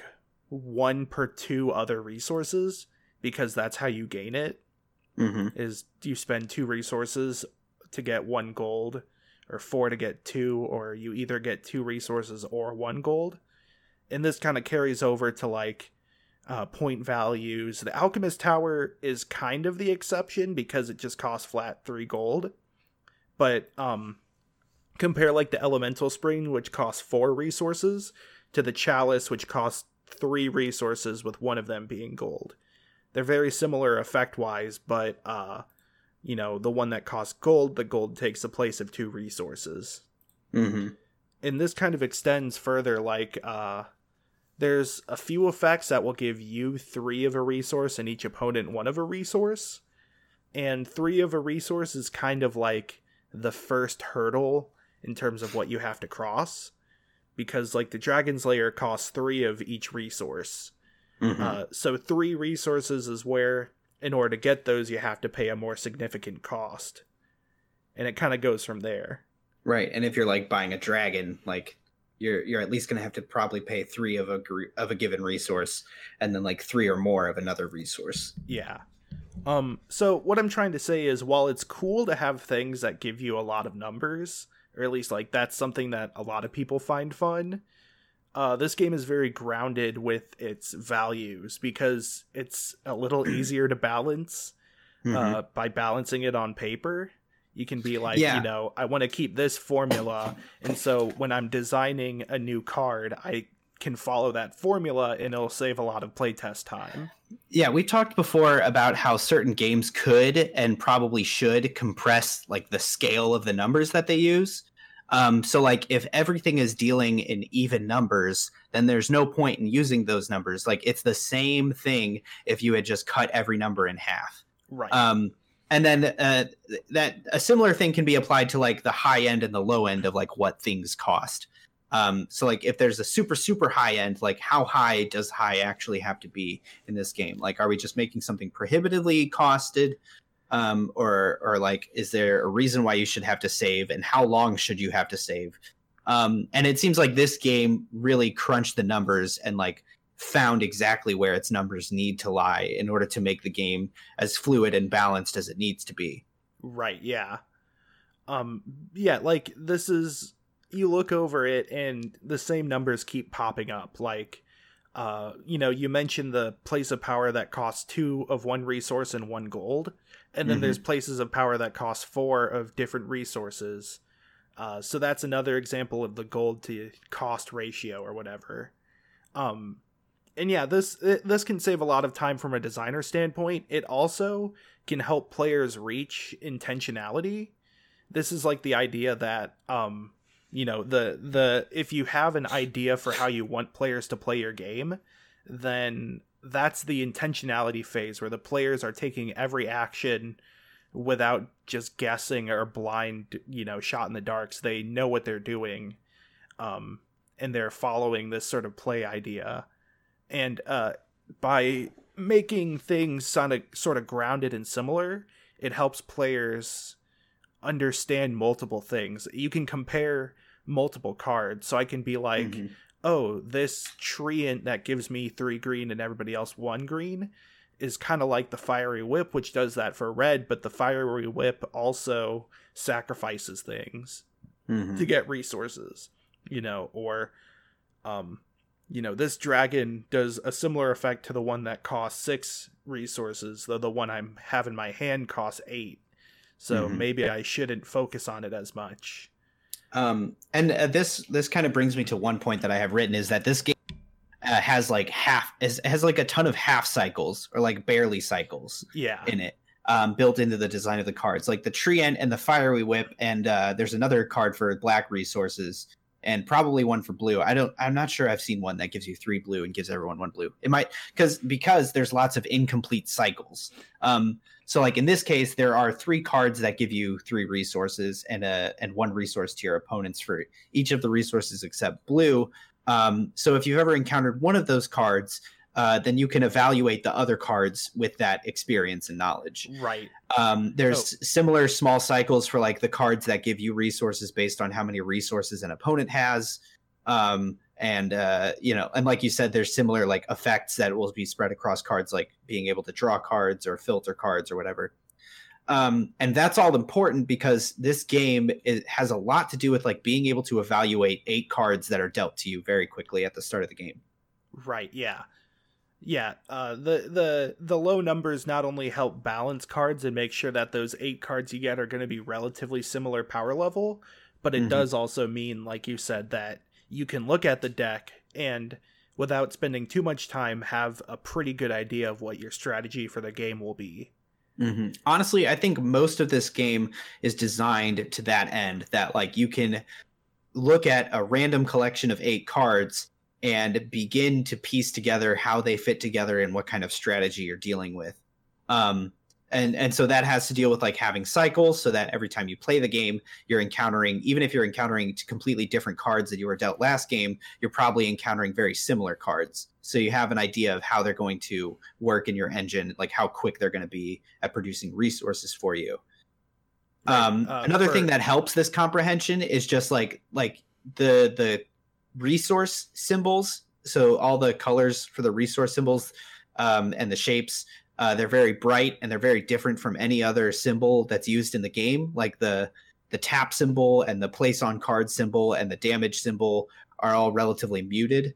1 per 2 other resources, because that's how you gain it. Mm-hmm. Is you spend 2 resources to get 1 gold, or 4 to get 2, or you either get 2 resources or 1 gold. And this kind of carries over to like point values. The Alchemist Tower is kind of the exception because it just costs flat 3 gold. But compare like the Elemental Spring, which costs 4 resources, to the Chalice, which costs 3 resources, with 1 of them being gold. They're very similar effect-wise, but the one that costs gold, the gold takes the place of 2 resources. Mm-hmm. And this kind of extends further, like there's a few effects that will give you 3 of a resource and each opponent 1 of a resource. And 3 of a resource is kind of like the first hurdle in terms of what you have to cross, because like the Dragon's Lair costs 3 of each resource. Mm-hmm. So 3 resources is where, in order to get those, you have to pay a more significant cost. And it kind of goes from there. Right, and if you're like buying a dragon, like you're at least going to have to probably pay 3 of a given resource, and then like 3 or more of another resource. Yeah. So what I'm trying to say is, while it's cool to have things that give you a lot of numbers, or at least like that's something that a lot of people find fun, this game is very grounded with its values, because it's a little easier to balance by balancing it on paper. You can be like, I want to keep this formula, and so when I'm designing a new card, I can follow that formula, and it'll save a lot of playtest time. Yeah, we talked before about how certain games could and probably should compress like the scale of the numbers that they use. So like if everything is dealing in even numbers, then there's no point in using those numbers. Like it's the same thing if you had just cut every number in half. Right. And then that a similar thing can be applied to like the high end and the low end of like what things cost. So like if there's a super high end, like how high does high actually have to be in this game? Like, are we just making something prohibitively costed? Or like, is there a reason why you should have to save, and how long should you have to save? And it seems like this game really crunched the numbers and like found exactly where its numbers need to lie in order to make the game as fluid and balanced as it needs to be. Right. Yeah. Like this is, you look over it and the same numbers keep popping up. Like, you mentioned the place of power that costs 2 of 1 resource and 1 gold. And then there's places of power that cost 4 of different resources. So that's another example of the gold to cost ratio or whatever. And yeah, this can save a lot of time from a designer standpoint. It also can help players reach intentionality. This is like the idea that, if you have an idea for how you want players to play your game, then that's the intentionality phase, where the players are taking every action without just guessing or blind, shot in the dark. So they know what they're doing, and they're following this sort of play idea. And by making things sort of grounded and similar, it helps players understand multiple things. You can compare multiple cards. So I can be like, oh, this treant that gives me 3 green and everybody else 1 green is kind of like the Fiery Whip, which does that for red, but the Fiery Whip also sacrifices things. Mm-hmm. to get resources, or this dragon does a similar effect to the one that costs 6 resources, though the one I have in my hand costs 8. So maybe I shouldn't focus on it as much. This kind of brings me to one point that I have written, is that this game has like has like a ton of half cycles, or like barely cycles in it, built into the design of the cards, like the tree end and the fiery whip, and there's another card for black resources and probably one for blue. I'm not sure I've seen one that gives you 3 blue and gives everyone 1 blue. It might, because there's lots of incomplete cycles. So like in this case, there are 3 cards that give you 3 resources and 1 resource to your opponents for each of the resources except blue. So if you've ever encountered one of those cards, then you can evaluate the other cards with that experience and knowledge. Right. There's similar small cycles for like the cards that give you resources based on how many resources an opponent has. And like you said, there's similar like effects that will be spread across cards, like being able to draw cards or filter cards or whatever. And that's all important because this game has a lot to do with like being able to evaluate 8 cards that are dealt to you very quickly at the start of the game. Right. Yeah. Yeah. The low numbers not only help balance cards and make sure that those 8 cards you get are going to be relatively similar power level, but it does also mean, like you said, that you can look at the deck and, without spending too much time, have a pretty good idea of what your strategy for the game will be. Mm-hmm. Honestly, I think most of this game is designed to that end, that like you can look at a random collection of 8 cards and begin to piece together how they fit together and what kind of strategy you're dealing with. And so that has to deal with like having cycles, so that every time you play the game, you're encountering, even if you're encountering completely different cards that you were dealt last game, you're probably encountering very similar cards. So you have an idea of how they're going to work in your engine, like how quick they're going to be at producing resources for you. Another thing that helps this comprehension is just like the resource symbols. So all the colors for the resource symbols and the shapes, they're very bright and they're very different from any other symbol that's used in the game. Like the tap symbol and the place on card symbol and the damage symbol are all relatively muted.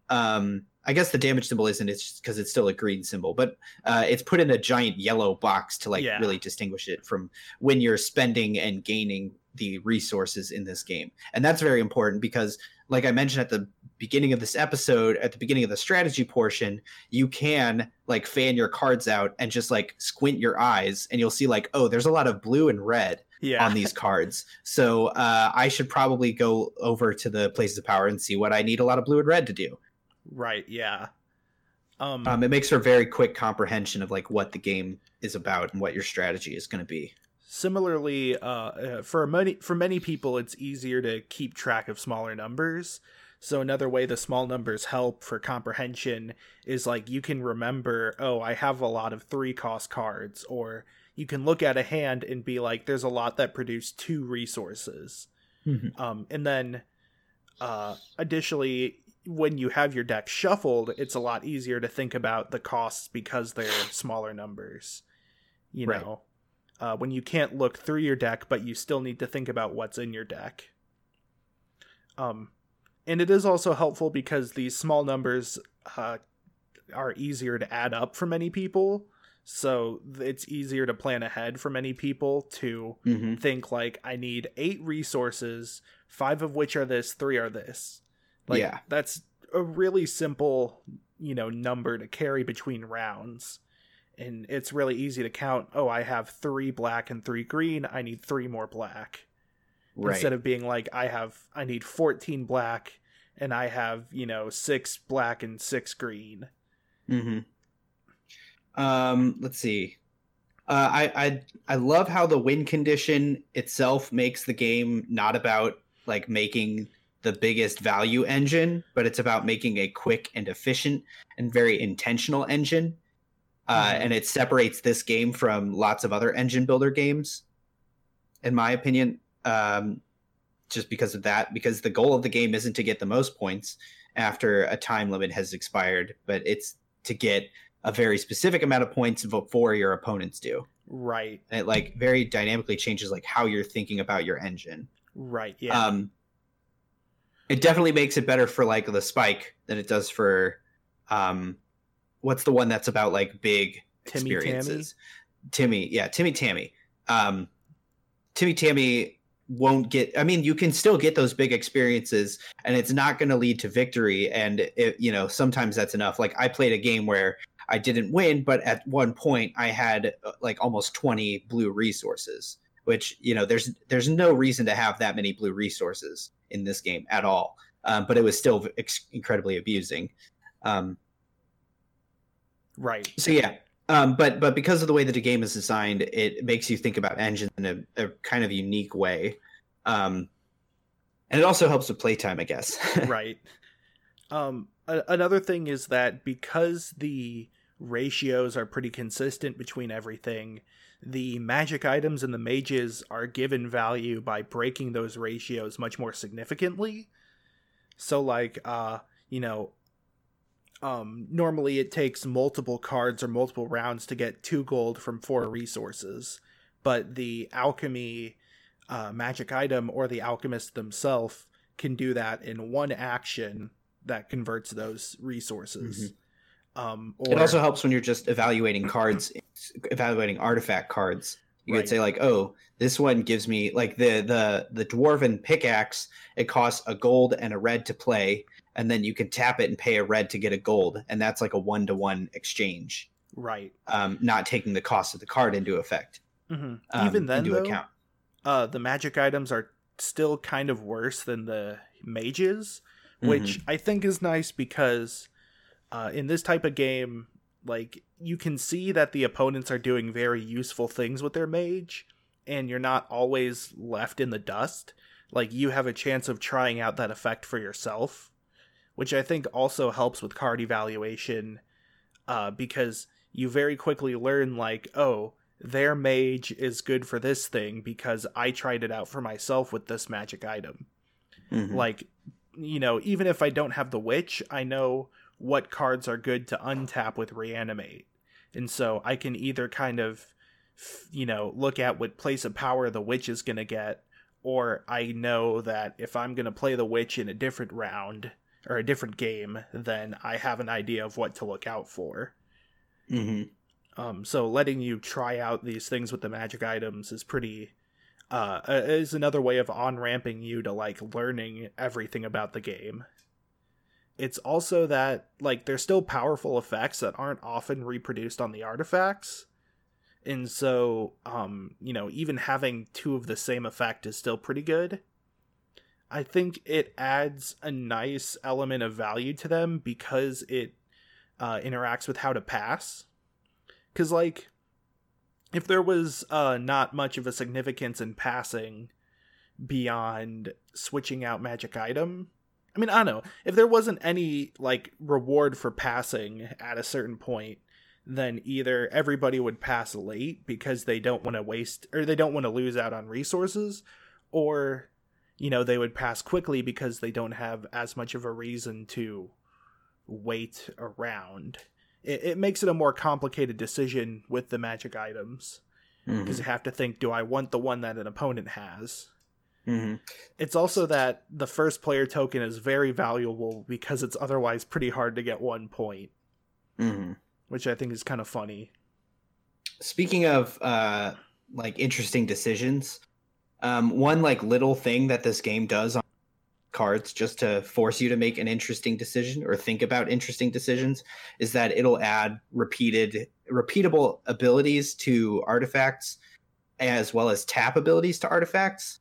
I guess the damage symbol isn't, it's just because it's still a green symbol, but it's put in a giant yellow box to really distinguish it from when you're spending and gaining the resources in this game. And that's very important because, like I mentioned at the beginning of this episode, at the beginning of the strategy portion, you can like fan your cards out and just like squint your eyes and you'll see like, oh, there's a lot of blue and red on these cards. So I should probably go over to the places of power and see what I need a lot of blue and red to do. Right. Yeah. It makes for a very quick comprehension of like what the game is about and what your strategy is going to be. Similarly, for many people, it's easier to keep track of smaller numbers. So another way the small numbers help for comprehension is like you can remember, oh, I have a lot of 3-cost cards, or you can look at a hand and be like, there's a lot that produce 2 resources. Mm-hmm. And then additionally, when you have your deck shuffled, it's a lot easier to think about the costs because they're smaller numbers. You know, when you can't look through your deck, but you still need to think about what's in your deck. And it is also helpful because these small numbers are easier to add up for many people. So it's easier to plan ahead for many people to think like, I need 8 resources, 5 of which are this, 3 are this. Like, that's a really simple, number to carry between rounds. And it's really easy to count, oh, I have 3 black and 3 green, I need 3 more black. Right. Instead of being like, I need 14 black and I have, 6 black and 6 green. Mm-hmm. Let's see. I love how the win condition itself makes the game not about like making the biggest value engine, but it's about making a quick and efficient and very intentional engine. And it separates this game from lots of other engine builder games, in my opinion, just because of that. Because the goal of the game isn't to get the most points after a time limit has expired, but it's to get a very specific amount of points before your opponents do. Right. And it like very dynamically changes like how you're thinking about your engine. Right, yeah. It definitely makes it better for like the spike than it does for what's the one that's about like big Timmy experiences. Timmy Tammy. Timmy Tammy won't get. I mean, you can still get those big experiences, and it's not going to lead to victory. And sometimes that's enough. Like I played a game where I didn't win, but at one point I had like almost 20 blue resources, which there's no reason to have that many blue resources in this game at all. But it was still incredibly abusing. Right. So yeah. But because of the way that the game is designed, it makes you think about engines in a kind of unique way. And it also helps with playtime, I guess. Right. Another thing is that because the ratios are pretty consistent between everything, the magic items and the mages are given value by breaking those ratios much more significantly. So like, normally it takes multiple cards or multiple rounds to get 2 gold from 4 resources, but the alchemy magic item or the alchemist themselves can do that in one action that converts those resources. It also helps when you're just evaluating artifact cards. You could say like, oh, this one gives me like the dwarven pickaxe. It costs a gold and a red to play, and then you can tap it and pay a red to get a gold, and that's like a 1-to-1 exchange. Right. Not taking the cost of the card into effect. Mm-hmm. Even then, into account. The magic items are still kind of worse than the mages, which I think is nice because in this type of game, like, you can see that the opponents are doing very useful things with their mage, and you're not always left in the dust. Like, you have a chance of trying out that effect for yourself, which I think also helps with card evaluation, because you very quickly learn, like, oh, their mage is good for this thing because I tried it out for myself with this magic item. Like, even if I don't have the witch, I know what cards are good to untap with reanimate. And so I can either kind of, look at what place of power the witch is going to get, or I know that if I'm going to play the witch in a different round or a different game, then I have an idea of what to look out for. So letting you try out these things with the magic items is pretty, is another way of on-ramping you to, like, learning everything about the game. It's also that, like, there's still powerful effects that aren't often reproduced on the artifacts. And so, even having 2 of the same effect is still pretty good. I think it adds a nice element of value to them because it interacts with how to pass. Because, like, if there was not much of a significance in passing beyond switching out magic item, I mean, I don't know. If there wasn't any, like, reward for passing at a certain point, then either everybody would pass late because they don't want to waste, or they don't want to lose out on resources, or, they would pass quickly because they don't have as much of a reason to wait around. It makes it a more complicated decision with the magic items, because you have to think, do I want the one that an opponent has? It's also that the first player token is very valuable because it's otherwise pretty hard to get 1 point, which I think is kind of funny. Speaking of like interesting decisions, one like little thing that this game does on cards just to force you to make an interesting decision or think about interesting decisions is that it'll add repeatable abilities to artifacts as well as tap abilities to artifacts.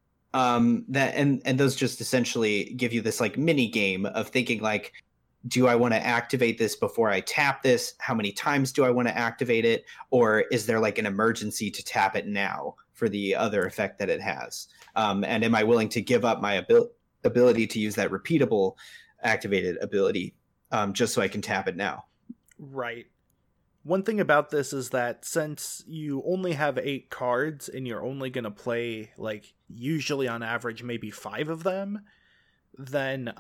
That and those just essentially give you this like mini game of thinking like, do I want to activate this before I tap this? How many times do I want to activate it? Or is there like an emergency to tap it now for the other effect that it has? And am I willing to give up my ability to use that repeatable activated ability just so I can tap it now? Right. One thing about this is that since you only have 8 cards and you're only going to play, like, usually on average maybe 5 of them, then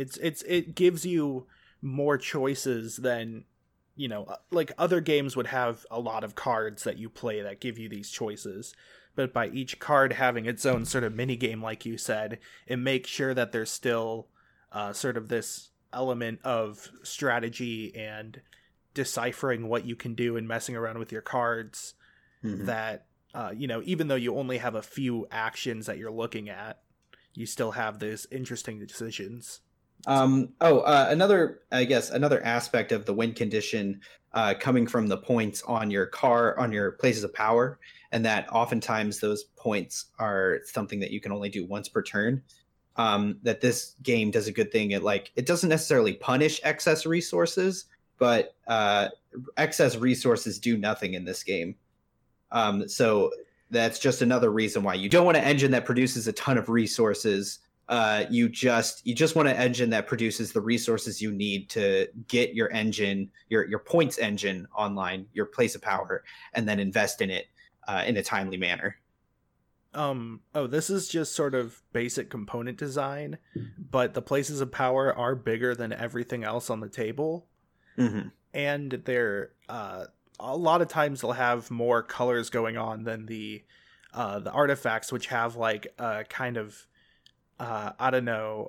it gives you more choices than, like, other games would have a lot of cards that you play that give you these choices. but by each card having its own sort of mini game, like you said, it makes sure that there's still sort of this element of strategy and deciphering what you can do and messing around with your cards. That even though you only have a few actions that you're looking at, you still have these interesting decisions. Another aspect of the win condition coming from the points on your places of power, and that oftentimes those points are something that you can only do once per turn. That this game does a good thing at, like, it doesn't necessarily punish excess resources, but excess resources do nothing in this game. So that's just another reason why you don't want an engine that produces a ton of resources. You just want an engine that produces the resources you need to get your engine, your points engine online, your place of power, and then invest in it in a timely manner. This is just sort of basic component design, but the places of power are bigger than everything else on the table. And they're a lot of times they'll have more colors going on than the artifacts, which have like a kind of I don't know,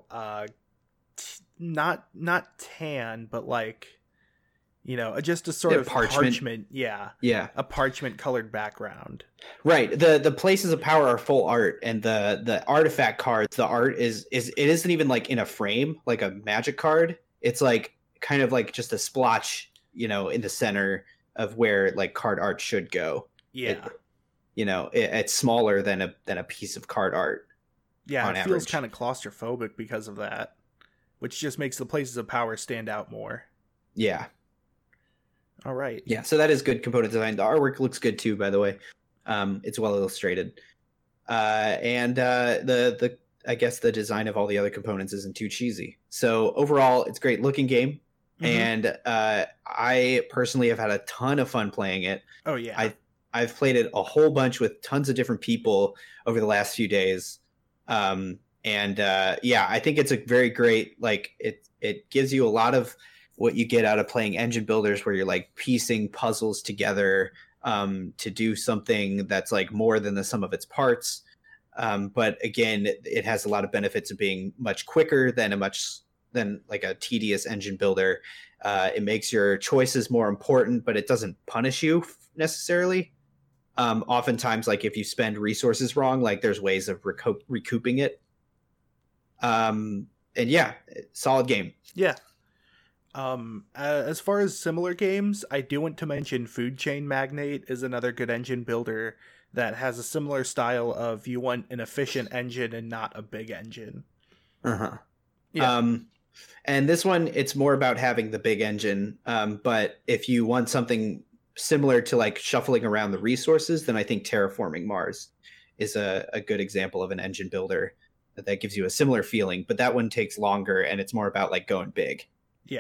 not tan, but like, just a sort of parchment. Yeah, a parchment colored background. Right. The places of power are full art, and the artifact cards, the art is it isn't even like in a frame like a Magic card. It's like kind of like just a splotch, in the center of where like card art should go. Yeah. It's smaller than a piece of card art. Yeah, it feels kind of claustrophobic because of that, which just makes the places of power stand out more. Yeah. All right. Yeah, so that is good component design. The artwork looks good too, by the way. It's well illustrated. And I guess the design of all the other components isn't too cheesy. So overall, it's a great looking game. And I personally have had a ton of fun playing it. Oh, yeah. I've played it a whole bunch with tons of different people over the last few days. I think it's a very great, like, it gives you a lot of what you get out of playing engine builders, where you're like piecing puzzles together to do something that's like more than the sum of its parts. But again, it has a lot of benefits of being much quicker than like a tedious engine builder. It makes your choices more important, but it doesn't punish you necessarily. Oftentimes, like, if you spend resources wrong, like, there's ways of recouping it. And yeah, solid game. Yeah. As far as similar games, I do want to mention Food Chain Magnate is another good engine builder that has a similar style of, you want an efficient engine and not a big engine. Yeah. And this one, it's more about having the big engine. But if you want something similar to like shuffling around the resources, then I think Terraforming Mars is a good example of an engine builder that gives you a similar feeling. But that one takes longer, and it's more about like going big. Yeah.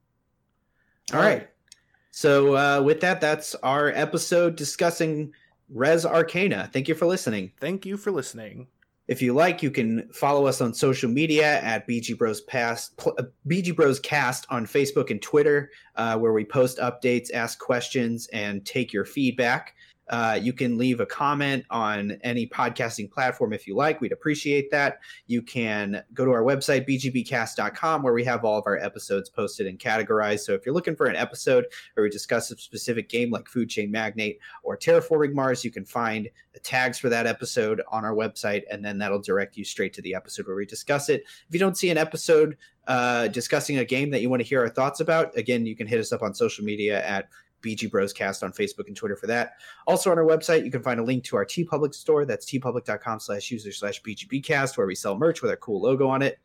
All right. So with that, that's our episode discussing Res Arcana. Thank you for listening. Thank you for listening. If you like, you can follow us on social media at BG Bros Cast on Facebook and Twitter, where we post updates, ask questions, and take your feedback. You can leave a comment on any podcasting platform if you like. We'd appreciate that. You can go to our website, bgbcast.com, where we have all of our episodes posted and categorized. So if you're looking for an episode where we discuss a specific game like Food Chain Magnate or Terraforming Mars, you can find the tags for that episode on our website, and then that'll direct you straight to the episode where we discuss it. If you don't see an episode discussing a game that you want to hear our thoughts about, again, you can hit us up on social media at BG Bros Cast on Facebook and Twitter for that. Also on our website, you can find a link to our TeePublic store. That's tpublic.com/user/BGBcast, where we sell merch with our cool logo on it.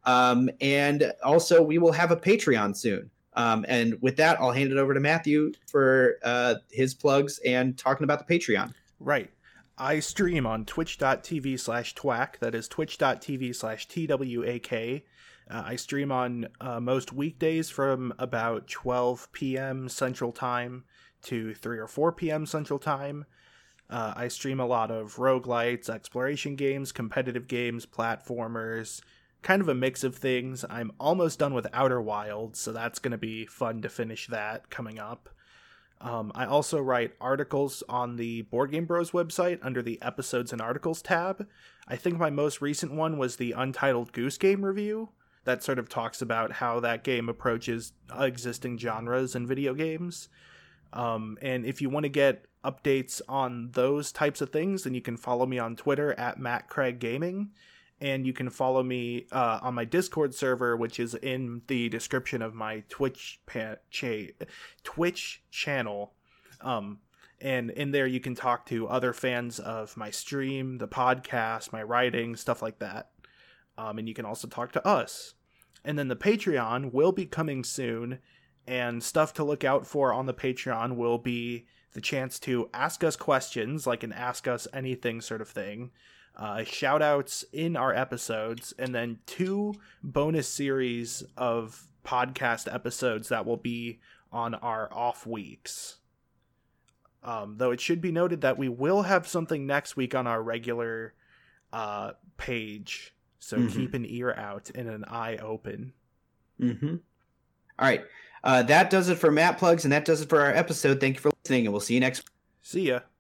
And also, we will have a Patreon soon. And with that, I'll hand it over to Matthew for his plugs and talking about the Patreon. Right. I stream on twitch.tv/twack. That is twitch.tv/TWAK. I stream on most weekdays from about 12 p.m. Central Time to 3 or 4 p.m. Central Time. I stream a lot of roguelites, exploration games, competitive games, platformers, kind of a mix of things. I'm almost done with Outer Wilds, so that's going to be fun to finish that coming up. I also write articles on the Board Game Bros website under the Episodes and Articles tab. I think my most recent one was the Untitled Goose Game review that sort of talks about how that game approaches existing genres in video games. And if you want to get updates on those types of things, then you can follow me on Twitter at MattCraigGaming. And you can follow me on my Discord server, which is in the description of my Twitch channel. And in there you can talk to other fans of my stream, the podcast, my writing, stuff like that. And you can also talk to us. And then the Patreon will be coming soon. And stuff to look out for on the Patreon will be the chance to ask us questions, like an Ask Us Anything sort of thing. Shout outs in our episodes, and then 2 bonus series of podcast episodes that will be on our off weeks. Though it should be noted that we will have something next week on our regular page, so keep an ear out and an eye open. All right. That does it for Matt Plugs, and that does it for our episode. Thank you for listening, and we'll see you next week. See ya.